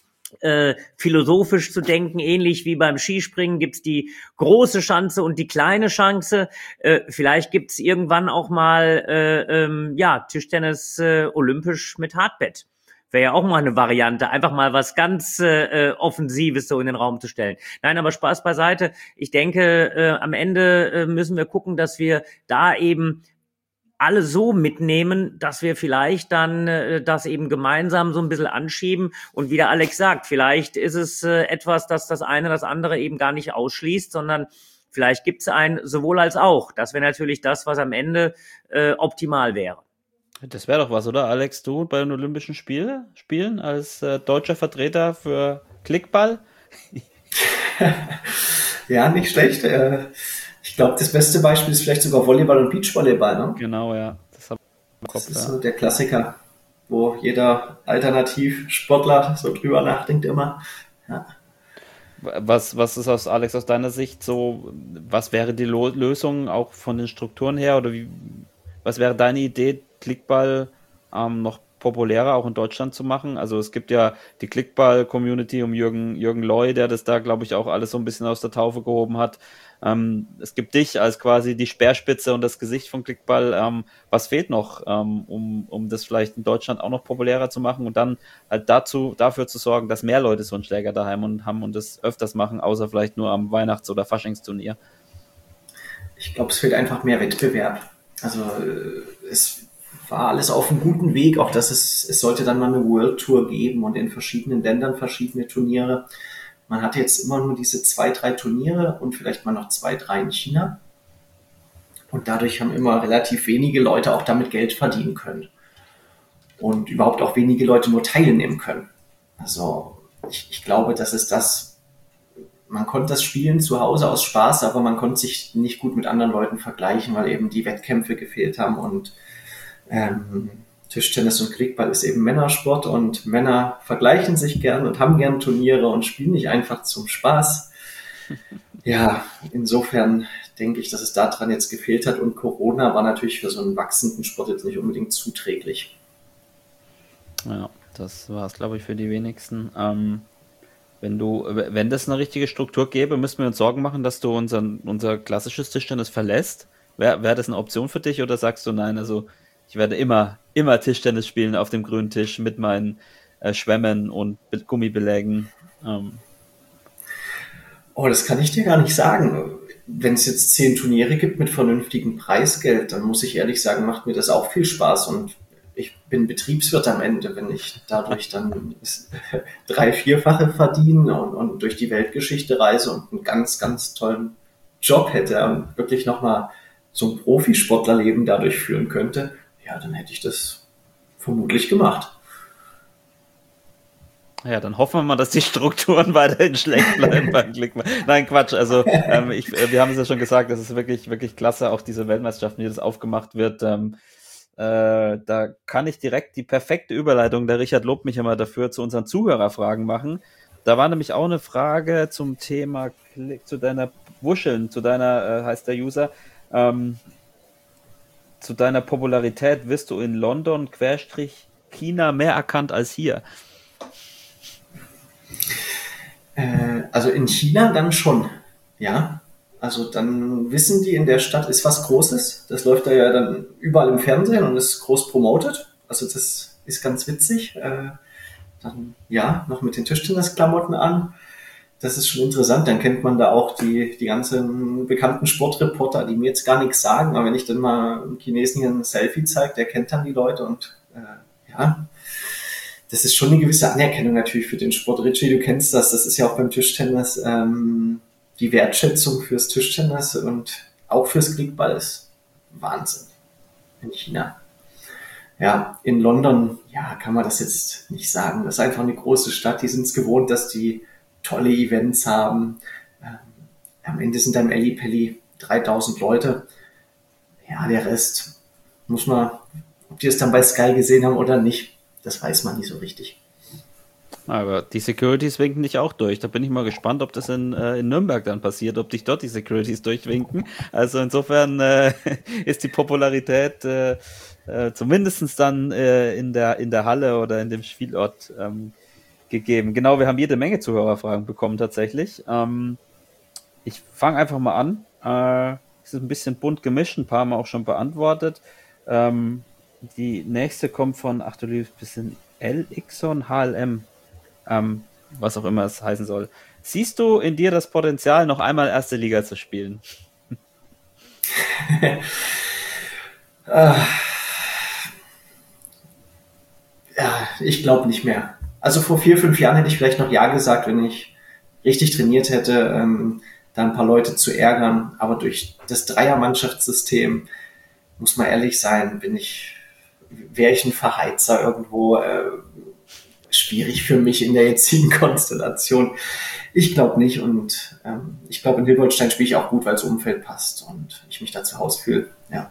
Äh, philosophisch zu denken, ähnlich wie beim Skispringen gibt's die große Schanze und die kleine Schanze. Äh, vielleicht gibt's irgendwann auch mal äh, ähm, ja Tischtennis äh, olympisch mit Hardbett. Wäre ja auch mal eine Variante, einfach mal was ganz äh, Offensives so in den Raum zu stellen. Nein, aber Spaß beiseite. Ich denke, äh, am Ende äh, müssen wir gucken, dass wir da eben alle so mitnehmen, dass wir vielleicht dann äh, das eben gemeinsam so ein bisschen anschieben. Und wie der Alex sagt, vielleicht ist es äh, etwas, das das eine das andere eben gar nicht ausschließt, sondern vielleicht gibt es ein sowohl als auch. Das wäre natürlich das, was am Ende äh, optimal wäre. Das wäre doch was, oder, Alex? Du bei den Olympischen Spiele, Spielen als äh, deutscher Vertreter für Klickball? Ja, nicht schlecht. Äh Ich glaube, das beste Beispiel ist vielleicht sogar Volleyball und Beachvolleyball, ne? Genau, ja. Das, hab ich im Kopf, das ist ja. so der Klassiker, wo jeder Alternativsportler so drüber nachdenkt immer. Ja. Was, was ist aus Alex aus deiner Sicht so, was wäre die Lo- Lösung auch von den Strukturen her, oder wie, was wäre deine Idee, Klickball ähm, noch populärer auch in Deutschland zu machen? Also es gibt ja die Klickball-Community um Jürgen, Jürgen Loy, der das da, glaube ich, auch alles so ein bisschen aus der Taufe gehoben hat. Ähm, es gibt dich als quasi die Speerspitze und das Gesicht von Klickball. Ähm, was fehlt noch, ähm, um, um das vielleicht in Deutschland auch noch populärer zu machen und dann halt dazu, dafür zu sorgen, dass mehr Leute so einen Schläger daheim und haben und das öfters machen, außer vielleicht nur am Weihnachts- oder Faschingsturnier? Ich glaube, es fehlt einfach mehr Wettbewerb. Also es war alles auf einem guten Weg, auch dass es, es sollte dann mal eine World Tour geben und in verschiedenen Ländern verschiedene Turniere. Man hatte jetzt immer nur diese zwei, drei Turniere und vielleicht mal noch zwei, drei in China. Und dadurch haben immer relativ wenige Leute auch damit Geld verdienen können. Und überhaupt auch wenige Leute nur teilnehmen können. Also ich, ich glaube, das ist das, man konnte das spielen zu Hause aus Spaß, aber man konnte sich nicht gut mit anderen Leuten vergleichen, weil eben die Wettkämpfe gefehlt haben. Und ähm, Tischtennis und Klickball ist eben Männersport und Männer vergleichen sich gern und haben gern Turniere und spielen nicht einfach zum Spaß. Ja, insofern denke ich, dass es daran jetzt gefehlt hat. Und Corona war natürlich für so einen wachsenden Sport jetzt nicht unbedingt zuträglich. Ja, das war es, glaube ich, für die wenigsten. Ähm, wenn du, wenn das eine richtige Struktur gäbe, müssten wir uns Sorgen machen, dass du unser, unser klassisches Tischtennis verlässt. Wäre wär das eine Option für dich oder sagst du nein, also ich werde immer, immer Tischtennis spielen auf dem grünen Tisch mit meinen äh, Schwämmen und Be- Gummibelägen? Ähm. Oh, das kann ich dir gar nicht sagen. Wenn es jetzt zehn Turniere gibt mit vernünftigem Preisgeld, dann muss ich ehrlich sagen, macht mir das auch viel Spaß und ich bin Betriebswirt am Ende, wenn ich dadurch dann drei-, vierfache verdiene und, und durch die Weltgeschichte reise und einen ganz, ganz tollen Job hätte und wirklich nochmal so ein Profisportlerleben dadurch führen könnte, ja, dann hätte ich das vermutlich gemacht. Ja, dann hoffen wir mal, dass die Strukturen weiterhin schlecht bleiben beim Klickmann. Nein, Quatsch. Also ähm, ich, wir haben es ja schon gesagt, das ist wirklich, wirklich klasse, auch diese Weltmeisterschaften, wie das aufgemacht wird. Ähm, äh, da kann ich direkt die perfekte Überleitung, der Richard lobt mich immer dafür, zu unseren Zuhörerfragen machen. Da war nämlich auch eine Frage zum Thema Klick, zu deiner Wuscheln, zu deiner, äh, heißt der User, ähm, zu deiner Popularität. Wirst du in London, Querstrich, China mehr erkannt als hier? Also in China dann schon, ja. Also dann wissen die, in der Stadt ist was Großes. Das läuft da ja dann überall im Fernsehen und ist groß promotet. Also das ist ganz witzig. Dann ja, noch mit den Tischtennisklamotten an. Das ist schon interessant. Dann kennt man da auch die, die ganzen bekannten Sportreporter, die mir jetzt gar nichts sagen. Aber wenn ich dann mal einem Chinesen hier ein Selfie zeige, der kennt dann die Leute und äh, ja, das ist schon eine gewisse Anerkennung natürlich für den Sport. Richie, du kennst das, das ist ja auch beim Tischtennis ähm, die Wertschätzung fürs Tischtennis und auch fürs Klickball ist Wahnsinn in China. Ja, in London, ja, kann man das jetzt nicht sagen. Das ist einfach eine große Stadt, die sind es gewohnt, dass die tolle Events haben. Ähm, am Ende sind da im Ellipelli dreitausend Leute. Ja, der Rest muss man, ob die es dann bei Sky gesehen haben oder nicht, das weiß man nicht so richtig. Aber die Securities winken dich auch durch. Da bin ich mal gespannt, ob das in, äh, in Nürnberg dann passiert, ob dich dort die Securities durchwinken. Also insofern äh, ist die Popularität äh, äh, zumindest dann äh, in, der, in der Halle oder in dem Spielort ähm, gegeben. Genau, wir haben jede Menge Zuhörerfragen bekommen tatsächlich. Ähm, ich fange einfach mal an. Äh, es ist ein bisschen bunt gemischt, ein paar haben wir auch schon beantwortet. Ähm, die nächste kommt von, ach du liebes bisschen, L Ixon H L M. Ähm, was auch immer es heißen soll. Siehst du in dir das Potenzial, noch einmal erste Liga zu spielen? äh, ja, ich glaube nicht mehr. Also vor vier, fünf Jahren hätte ich vielleicht noch Ja gesagt, wenn ich richtig trainiert hätte, ähm, da ein paar Leute zu ärgern. Aber durch das Dreier-Mannschaftssystem, muss man ehrlich sein, bin ich, wäre ich ein Verheizer irgendwo, äh, schwierig für mich in der jetzigen Konstellation. Ich glaube nicht und ähm, ich glaube, in Hilbertstein spiele ich auch gut, weil das Umfeld passt und ich mich da zu Hause fühle. Ja.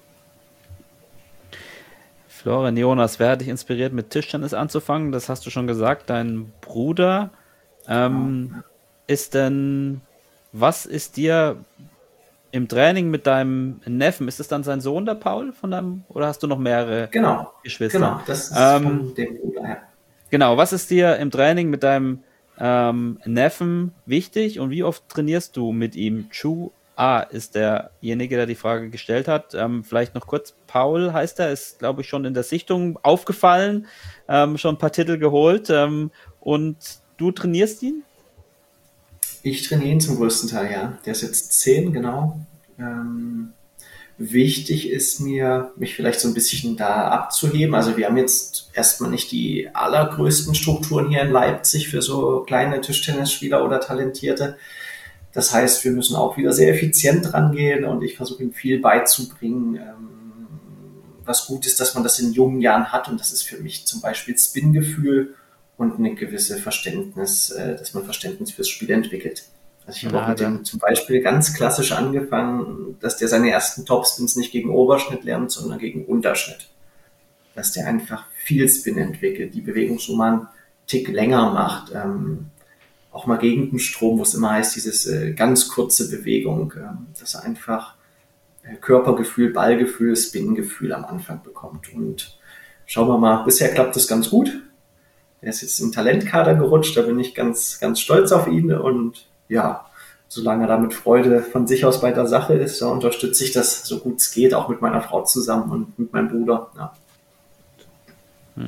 Florian Jonas, wer hat dich inspiriert, mit Tischtennis anzufangen? Das hast du schon gesagt, dein Bruder. Ähm, ja. Ist denn, was ist dir im Training mit deinem Neffen, ist es dann sein Sohn, der Paul, von deinem, oder hast du noch mehrere genau, Geschwister? Genau, das ist ähm, von dem Bruder, ja. Genau, was ist dir im Training mit deinem ähm, Neffen wichtig und wie oft trainierst du mit ihm? Chu A ist derjenige, der die Frage gestellt hat. Ähm, vielleicht noch kurz, Paul heißt er, ist, glaube ich, schon in der Sichtung aufgefallen, ähm, schon ein paar Titel geholt. Ähm, und du trainierst ihn? Ich trainiere ihn zum größten Teil, ja. Der ist jetzt zehn, genau. Ähm, wichtig ist mir, mich vielleicht so ein bisschen da abzuheben. Also wir haben jetzt erstmal nicht die allergrößten Strukturen hier in Leipzig für so kleine Tischtennisspieler oder Talentierte. Das heißt, wir müssen auch wieder sehr effizient rangehen und ich versuche ihm viel beizubringen, ähm, was gut ist, dass man das in jungen Jahren hat und das ist für mich zum Beispiel Spin-Gefühl und eine gewisse Verständnis, äh, dass man Verständnis fürs Spiel entwickelt. Also ich habe ja, auch mit dem zum Beispiel ganz klassisch angefangen, dass der seine ersten Topspins nicht gegen Oberschnitt lernt, sondern gegen Unterschnitt. Dass der einfach viel Spin entwickelt, die Bewegungsnummer einen Tick länger macht, ähm, auch mal gegen den Strom, wo es immer heißt, dieses äh, ganz kurze Bewegung, äh, dass er einfach äh, Körpergefühl, Ballgefühl, Spin-Gefühl am Anfang bekommt. Und schauen wir mal, bisher klappt das ganz gut. Er ist jetzt im Talentkader gerutscht, da bin ich ganz, ganz stolz auf ihn und ja, solange er da mit Freude von sich aus bei der Sache ist, da unterstütze ich das so gut es geht, auch mit meiner Frau zusammen und mit meinem Bruder. Ja. Hm.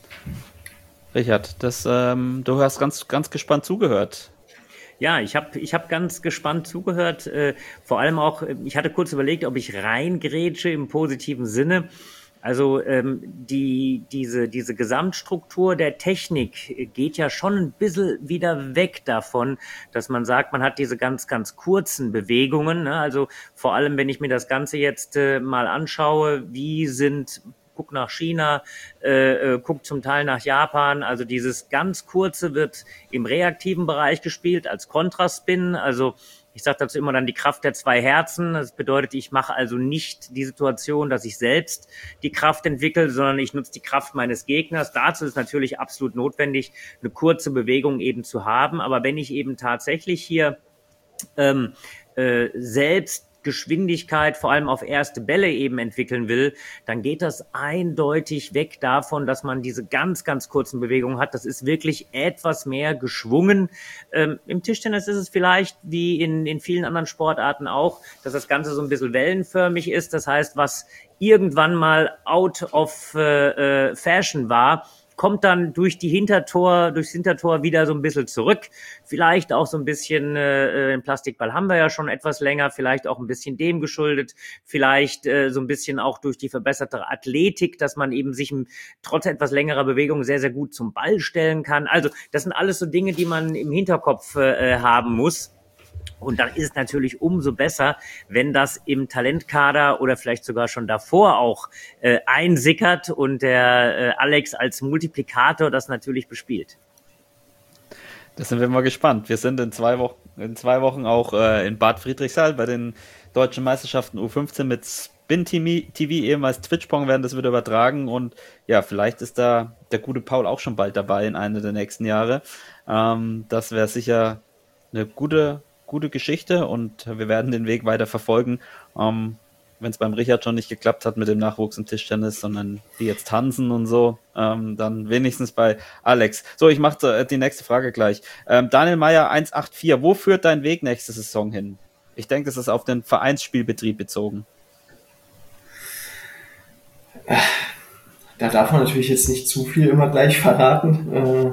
Richard, das, ähm, du hast ganz, ganz gespannt zugehört. Ja, ich habe ich hab ganz gespannt zugehört. Äh, vor allem auch, ich hatte kurz überlegt, ob ich reingrätsche im positiven Sinne. Also ähm, die, diese, diese Gesamtstruktur der Technik geht ja schon ein bisschen wieder weg davon, dass man sagt, man hat diese ganz, ganz kurzen Bewegungen. Ne? Also vor allem, wenn ich mir das Ganze jetzt äh, mal anschaue, wie sind... Guck nach China, äh, guck zum Teil nach Japan. Also dieses ganz kurze wird im reaktiven Bereich gespielt als Kontraspin. Also ich sage dazu immer dann die Kraft der zwei Herzen. Das bedeutet, ich mache also nicht die Situation, dass ich selbst die Kraft entwickle, sondern ich nutze die Kraft meines Gegners. Dazu ist natürlich absolut notwendig, eine kurze Bewegung eben zu haben. Aber wenn ich eben tatsächlich hier ähm, äh, selbst Geschwindigkeit vor allem auf erste Bälle eben entwickeln will, dann geht das eindeutig weg davon, dass man diese ganz, ganz kurzen Bewegungen hat. Das ist wirklich etwas mehr geschwungen. Ähm, im Tischtennis ist es vielleicht, wie in, in vielen anderen Sportarten auch, dass das Ganze so ein bisschen wellenförmig ist. Das heißt, was irgendwann mal out of äh, äh, fashion war, kommt dann durch die Hintertor, durchs Hintertor wieder so ein bisschen zurück. Vielleicht auch so ein bisschen, äh, den Plastikball haben wir ja schon etwas länger, vielleicht auch ein bisschen dem geschuldet, vielleicht äh, so ein bisschen auch durch die verbesserte Athletik, dass man eben sich trotz etwas längerer Bewegung sehr, sehr gut zum Ball stellen kann. Also das sind alles so Dinge, die man im Hinterkopf äh, haben muss. Und dann ist es natürlich umso besser, wenn das im Talentkader oder vielleicht sogar schon davor auch äh, einsickert und der äh, Alex als Multiplikator das natürlich bespielt. Da sind wir mal gespannt. Wir sind in zwei Wochen, in zwei Wochen auch äh, in Bad Friedrichshall bei den deutschen Meisterschaften U fünfzehn mit Spin T V, ehemals Twitch-Pong, werden das wieder übertragen. Und ja, vielleicht ist da der gute Paul auch schon bald dabei in einer der nächsten Jahre. Ähm, das wäre sicher eine gute gute Geschichte und wir werden den Weg weiter verfolgen. Ähm, wenn es beim Richard schon nicht geklappt hat mit dem Nachwuchs im Tischtennis, sondern die jetzt tanzen und so, ähm, dann wenigstens bei Alex. So, ich mache die nächste Frage gleich. Ähm, Daniel Meyer eins acht vier, wo führt dein Weg nächste Saison hin? Ich denke, das ist auf den Vereinsspielbetrieb bezogen. Da darf man natürlich jetzt nicht zu viel immer gleich verraten, äh,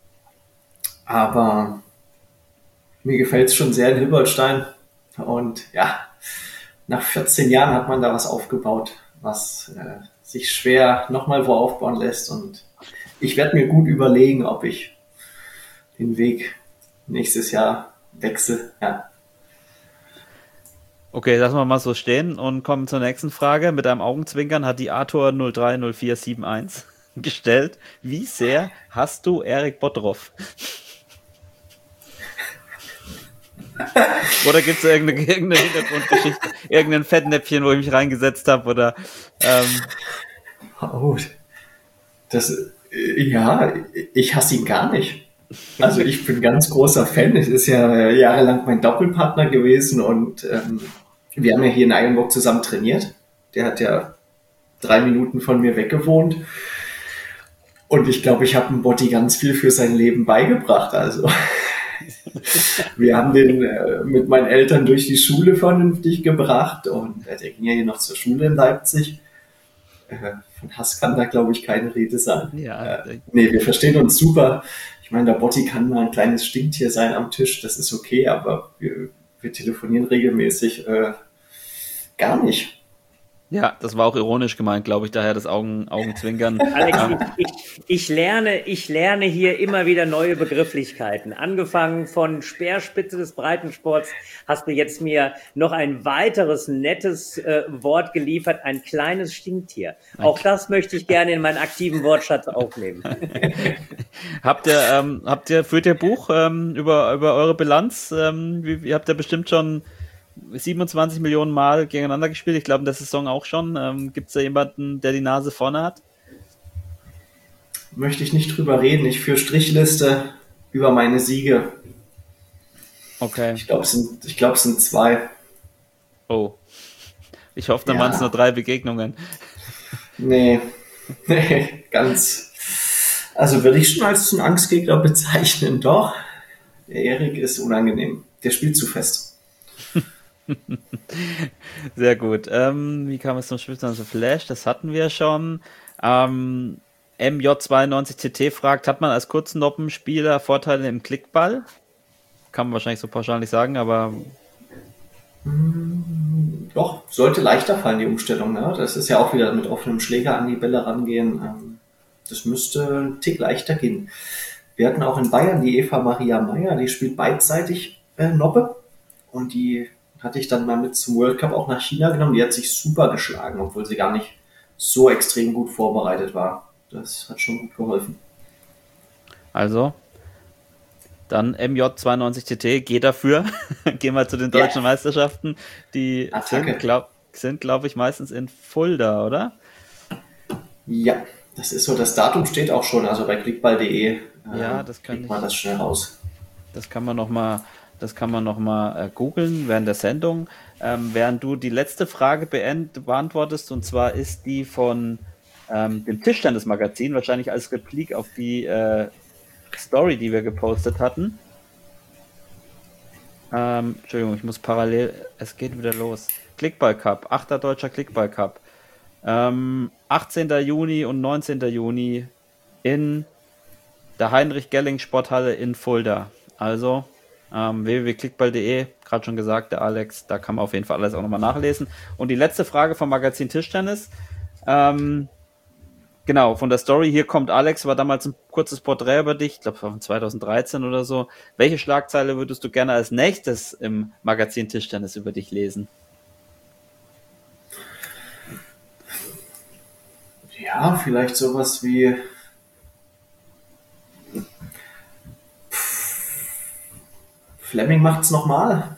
aber mir gefällt es schon sehr in Hilbertstein und ja, nach vierzehn Jahren hat man da was aufgebaut, was äh, sich schwer nochmal wo aufbauen lässt und ich werde mir gut überlegen, ob ich den Weg nächstes Jahr wechsle. Ja. Okay, lassen wir mal so stehen und kommen zur nächsten Frage. Mit einem Augenzwinkern hat die Arthur null drei null vier sieben eins gestellt. Wie sehr hast du Erik Bottroff? Oder gibt es irgendeine, irgendeine Hintergrundgeschichte, irgendein Fettnäpfchen, wo ich mich reingesetzt habe? Oder ähm oh, das, ja, ich hasse ihn gar nicht. Also ich bin ganz großer Fan. Es ist ja jahrelang mein Doppelpartner gewesen und ähm, wir haben ja hier in Eilenburg zusammen trainiert. Der hat ja drei Minuten von mir weggewohnt. Und ich glaube, ich habe dem Botti ganz viel für sein Leben beigebracht. Also wir haben den äh, mit meinen Eltern durch die Schule vernünftig gebracht und äh, der ging ja hier noch zur Schule in Leipzig. Äh, von Hass kann da, glaube ich, keine Rede sein. Ja, äh, nee, wir verstehen uns super. Ich meine, der Botti kann mal ein kleines Stinktier sein am Tisch, das ist okay, aber wir, wir telefonieren regelmäßig äh, gar nicht. Ja, das war auch ironisch gemeint, glaube ich, daher das Augen, Augenzwinkern. Alex, ich, ich, ich, lerne, ich lerne hier immer wieder neue Begrifflichkeiten. Angefangen von Speerspitze des Breitensports hast du jetzt mir noch ein weiteres nettes äh, Wort geliefert, ein kleines Stinktier. Auch das möchte ich gerne in meinen aktiven Wortschatz aufnehmen. habt ihr, ähm, habt ihr, führt ihr Buch ähm, über, über eure Bilanz? Ähm, wie, ihr habt ja bestimmt schon siebenundzwanzig Millionen Mal gegeneinander gespielt. Ich glaube, in der Saison auch schon. Ähm, gibt es da jemanden, der die Nase vorne hat? Möchte ich nicht drüber reden. Ich führe Strichliste über meine Siege. Okay. Ich glaube, es sind, ich glaube, es sind zwei. Oh. Ich hoffe, dann Ja. waren es nur drei Begegnungen. Nee, nee, ganz. Also würde ich schon als einen Angstgegner bezeichnen, doch. Der Erik ist unangenehm. Der spielt zu fest. Sehr gut. Ähm, wie kam es zum Spiel zu Flash? Das hatten wir schon. Ähm, M J zweiundneunzig T T fragt, hat man als Kurznoppenspieler Vorteile im Klickball? Kann man wahrscheinlich so pauschal nicht sagen, aber Doch, sollte leichter fallen, die Umstellung. Ne? Das ist ja auch wieder mit offenem Schläger an die Bälle rangehen. Ähm, Das müsste ein Tick leichter gehen. Wir hatten auch in Bayern die Eva Maria Meyer, die spielt beidseitig äh, Noppe. Und die hatte ich dann mal mit zum World Cup auch nach China genommen. Die hat sich super geschlagen, obwohl sie gar nicht so extrem gut vorbereitet war. Das hat schon gut geholfen. also dann M J zweiundneunzig T T, geh dafür. Gehen wir zu den deutschen Ja. Meisterschaften. Die Attacke. sind, glaube sind, glaub ich, meistens in Fulda, oder? Ja, das ist so. Das Datum steht auch schon. Also bei klickball punkt de äh, Ja, das kann kriegt man ich- das schnell raus. Das kann man noch mal, das kann man noch mal äh, googeln während der Sendung, ähm, während du die letzte Frage beend, beantwortest, und zwar ist die von ähm, dem Tischtennis-Magazin, wahrscheinlich als Replik auf die äh, Story, die wir gepostet hatten. Ähm, Entschuldigung, ich muss parallel, es geht wieder los. Klickball Cup, achter deutscher Klickball Cup. Ähm, achtzehnten Juni und neunzehnten Juni in der Heinrich-Gelling-Sporthalle in Fulda. Also ähm, w w w punkt klickball punkt de, gerade schon gesagt, der Alex, da kann man auf jeden Fall alles auch nochmal nachlesen. Und die letzte Frage vom Magazin Tischtennis. Ähm, genau, von der Story, hier kommt Alex, war damals ein kurzes Porträt über dich, ich glaube von zweitausenddreizehn oder so. Welche Schlagzeile würdest du gerne als nächstes im Magazin Tischtennis über dich lesen? Ja, vielleicht sowas wie Fleming macht's nochmal.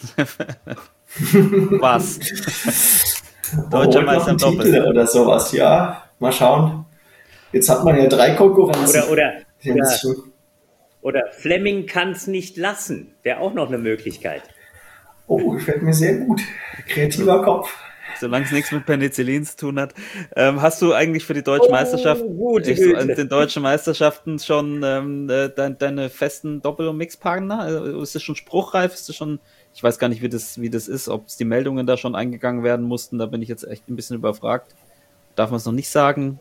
Was? Deutscher Deutscher Meister im Titel Doppel. oder sowas. Ja, mal schauen. Jetzt hat man ja drei Konkurrenzen. Oder, oder, Ja, oder, das ist schon- oder Fleming kann's nicht lassen. Wäre auch noch eine Möglichkeit. Oh, gefällt mir sehr gut. Kreativer Kopf. Solange es nichts mit Penicillin zu tun hat. Ähm, hast du eigentlich für die deutschen Oh, Meisterschaften, gute ich so, an Güte. den deutschen Meisterschaften schon ähm, äh, dein, deine festen Doppel- und Mixpartner? Also, ist das schon spruchreif? Ist das schon, ich weiß gar nicht, wie das, wie das ist, ob es die Meldungen da schon eingegangen werden mussten. Da bin ich jetzt echt ein bisschen überfragt. Darf man es noch nicht sagen?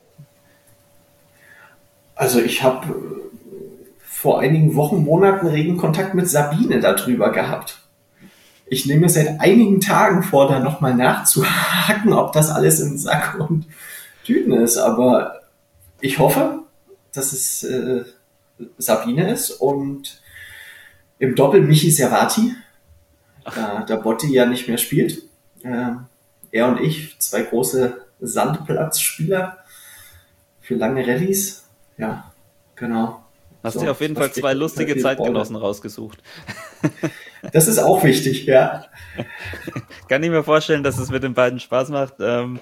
Also ich habe äh, vor einigen Wochen, Monaten regen Kontakt mit Sabine darüber gehabt. Ich nehme es seit einigen Tagen vor, da nochmal nachzuhaken, ob das alles in Sack und Tüten ist. Aber ich hoffe, dass es äh, Sabine ist und im Doppel Michi Servati, da der Botti ja nicht mehr spielt. Äh, er und ich, zwei große Sandplatzspieler für lange Rallyes. Ja, genau. Hast So, dir auf jeden das Fall zwei spielt lustige viel Zeitgenossen rausgesucht. Das ist auch wichtig, ja. Kann ich mir vorstellen, dass es mit den beiden Spaß macht. Ähm,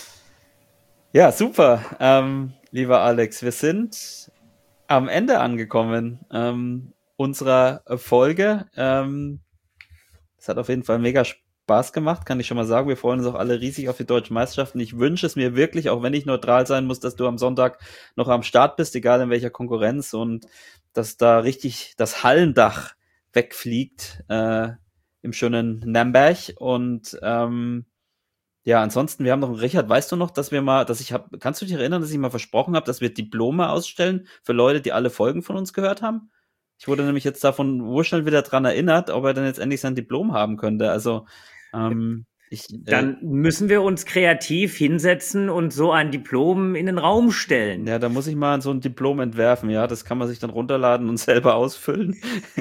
ja, super. Ähm, lieber Alex, wir sind am Ende angekommen ähm, unserer Folge. Ähm, es hat auf jeden Fall mega Spaß gemacht, kann ich schon mal sagen. Wir freuen uns auch alle riesig auf die deutschen Meisterschaften. Ich wünsche es mir wirklich, auch wenn ich neutral sein muss, dass du am Sonntag noch am Start bist, egal in welcher Konkurrenz, und dass da richtig das Hallendach wegfliegt äh, im schönen Nürnberg. Und ähm, ja, ansonsten, wir haben noch einen Richard, weißt du noch, dass wir mal, dass ich habe, kannst du dich erinnern, dass ich mal versprochen habe, dass wir Diplome ausstellen für Leute, die alle Folgen von uns gehört haben? Ich wurde nämlich jetzt davon urschnell wieder dran erinnert, ob er dann jetzt endlich sein Diplom haben könnte. Also ähm, ich, äh, Dann müssen wir uns kreativ hinsetzen und so ein Diplom in den Raum stellen. ja, da muss ich mal so ein Diplom entwerfen. Ja, das kann man sich dann runterladen und selber ausfüllen.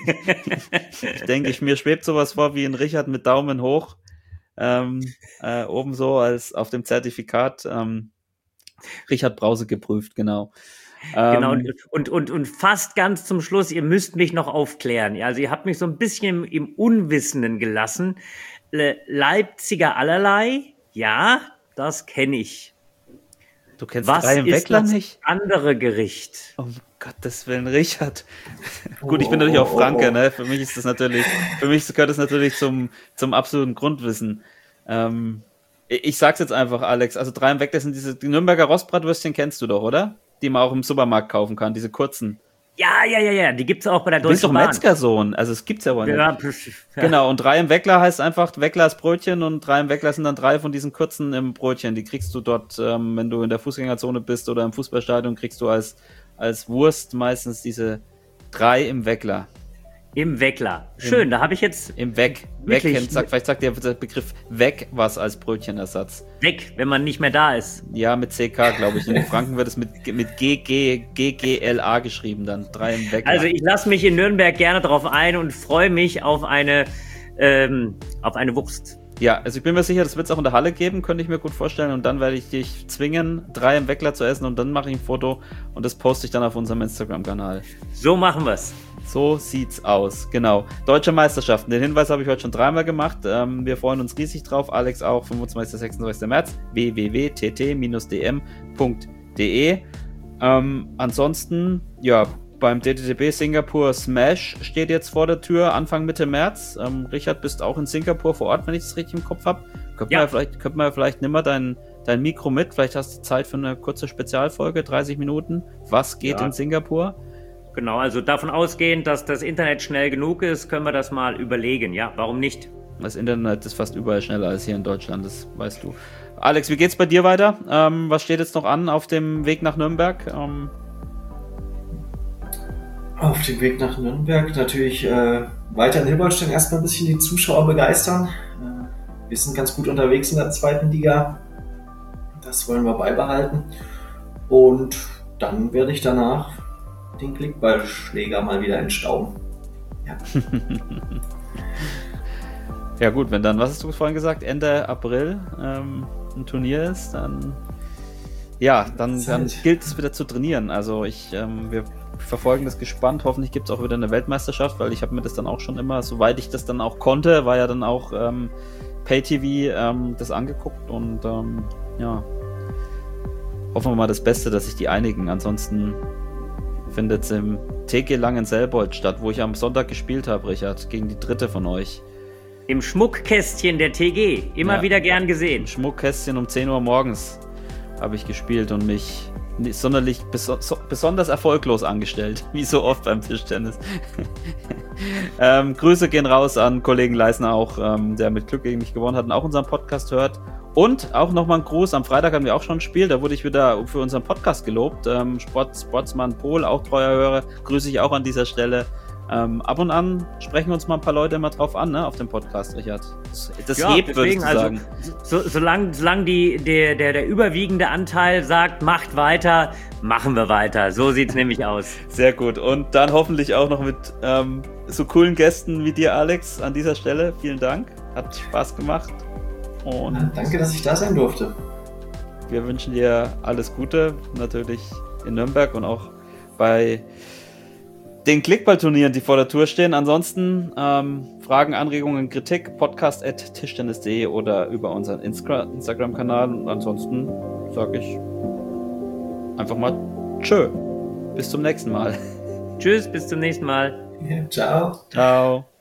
Ich denke, ich, mir schwebt sowas vor wie ein Richard mit Daumen hoch. Ähm, äh, oben so als auf dem Zertifikat ähm, Richard Brause geprüft, genau. Genau, Ähm, und, und, und fast ganz zum Schluss, ihr müsst mich noch aufklären. Ja, also ihr habt mich so ein bisschen im, im Unwissenden gelassen. Le Leipziger allerlei, ja, das kenne ich. du kennst Was Ryan ist Weckler das nicht? andere Gericht? Um Gottes Willen, Richard. Gut, ich bin natürlich auch Franke, ne? Für mich ist das natürlich, für mich gehört das natürlich zum, zum absoluten Grundwissen. Ähm, ich, ich sag's jetzt einfach, Alex. Also drei im Weckler sind diese, die Nürnberger Rostbratwürstchen kennst du doch, oder? Die man auch im Supermarkt kaufen kann, diese kurzen. Ja, ja, ja, ja, die gibt's auch bei der Du bist Deutschen doch Bahn. Metzgersohn, also es gibt's ja wohl Ja, nicht. pf, ja. Genau, und drei im Weckler heißt einfach, Weckler ist Brötchen und drei im Weckler sind dann drei von diesen kurzen im Brötchen. Die kriegst du dort, ähm, wenn du in der Fußgängerzone bist oder im Fußballstadion, kriegst du als, als Wurst meistens diese drei im Weckler. Im Weckler. Schön, da habe ich jetzt Im Weg. Weg, Wirklich? sagt, vielleicht sagt der Begriff Weg was als Brötchenersatz. weg, wenn man nicht mehr da ist. Ja, mit C K, glaube ich. Und in Franken wird es mit, mit G G, G G L A geschrieben dann. Drei im Weckler. Also ich lasse mich in Nürnberg gerne drauf ein und freue mich auf eine, ähm, auf eine Wurst. Ja, also ich bin mir sicher, das wird es auch in der Halle geben, könnte ich mir gut vorstellen. Und dann werde ich dich zwingen, drei im Weckler zu essen und dann mache ich ein Foto und das poste ich dann auf unserem Instagram-Kanal. So machen wir's. So sieht's aus, genau. Deutsche Meisterschaften, den Hinweis habe ich heute schon dreimal gemacht. Ähm, wir freuen uns riesig drauf, Alex auch, fünfundzwanzigsten bis sechsundzwanzigsten März, w w w punkt t t d m punkt d e. Ähm, ansonsten, ja, beim D T T B Singapur Smash steht jetzt vor der Tür, Anfang Mitte März. Ähm, Richard, bist auch in Singapur vor Ort, wenn ich das richtig im Kopf habe. Könnten Ja. wir vielleicht, könnten wir vielleicht nimm mal dein, dein Mikro mit, vielleicht hast du Zeit für eine kurze Spezialfolge, dreißig Minuten. Was geht Ja. in Singapur? Genau, also davon ausgehend, dass das Internet schnell genug ist, können wir das mal überlegen. Ja, warum nicht? Das Internet ist fast überall schneller als hier in Deutschland, das weißt du. Alex, wie geht's bei dir weiter? Ähm, was steht jetzt noch an auf dem Weg nach Nürnberg? Ähm, Auf dem Weg nach Nürnberg natürlich äh, weiter in Hilbertstein erstmal ein bisschen die Zuschauer begeistern. Äh, wir sind ganz gut unterwegs in der zweiten Liga. Das wollen wir beibehalten. Und dann werde ich danach den Klickballschläger mal wieder entstauben. Ja. ja gut, wenn dann, was hast du vorhin gesagt, Ende April ähm, ein Turnier ist, dann ja, dann, dann gilt es wieder zu trainieren. Also ich, ähm, wir verfolgen das gespannt. Hoffentlich gibt es auch wieder eine Weltmeisterschaft, weil ich habe mir das dann auch schon immer, soweit ich das dann auch konnte, war ja dann auch ähm, Pay-T V ähm, das angeguckt und ähm, ja, hoffen wir mal das Beste, dass sich die einigen. Ansonsten findet es im T G Langenselbold statt, wo ich am Sonntag gespielt habe, Richard, gegen die dritte von euch. Im Schmuckkästchen der T G. Immer Ja. wieder gern gesehen. Im Schmuckkästchen um zehn Uhr morgens habe ich gespielt und mich nicht sonderlich beso- so, besonders erfolglos angestellt, wie so oft beim Tischtennis. ähm, Grüße gehen raus an Kollegen Leisner auch, ähm, der mit Glück gegen mich gewonnen hat und auch unseren Podcast hört. Und auch nochmal ein Gruß, am Freitag hatten wir auch schon ein Spiel, da wurde ich wieder für unseren Podcast gelobt. Ähm, Sport, Sportsmann Pohl, auch treuer Hörer, grüße ich auch an dieser Stelle. Ähm, ab und an sprechen uns mal ein paar Leute immer drauf an, ne, auf dem Podcast, Richard. Das, das Ja, hebt, würde ich deswegen, also, sagen. so, solange solang die, der, der, der überwiegende Anteil sagt, macht weiter, machen wir weiter. So sieht's nämlich aus. Sehr gut. Und dann hoffentlich auch noch mit ähm, so coolen Gästen wie dir, Alex, an dieser Stelle. Vielen Dank. Hat Spaß gemacht. Und Danke, dass ich da sein durfte. wir wünschen dir alles Gute, natürlich in Nürnberg und auch bei den Klickballturnieren, die vor der Tür stehen. Ansonsten ähm, Fragen, Anregungen, Kritik, podcast at tischtennis punkt de oder über unseren Insta- Instagram-Kanal. Und ansonsten sage ich einfach mal tschö. Bis zum nächsten Mal. Tschüss, bis zum nächsten Mal. Ja, ciao. Ciao.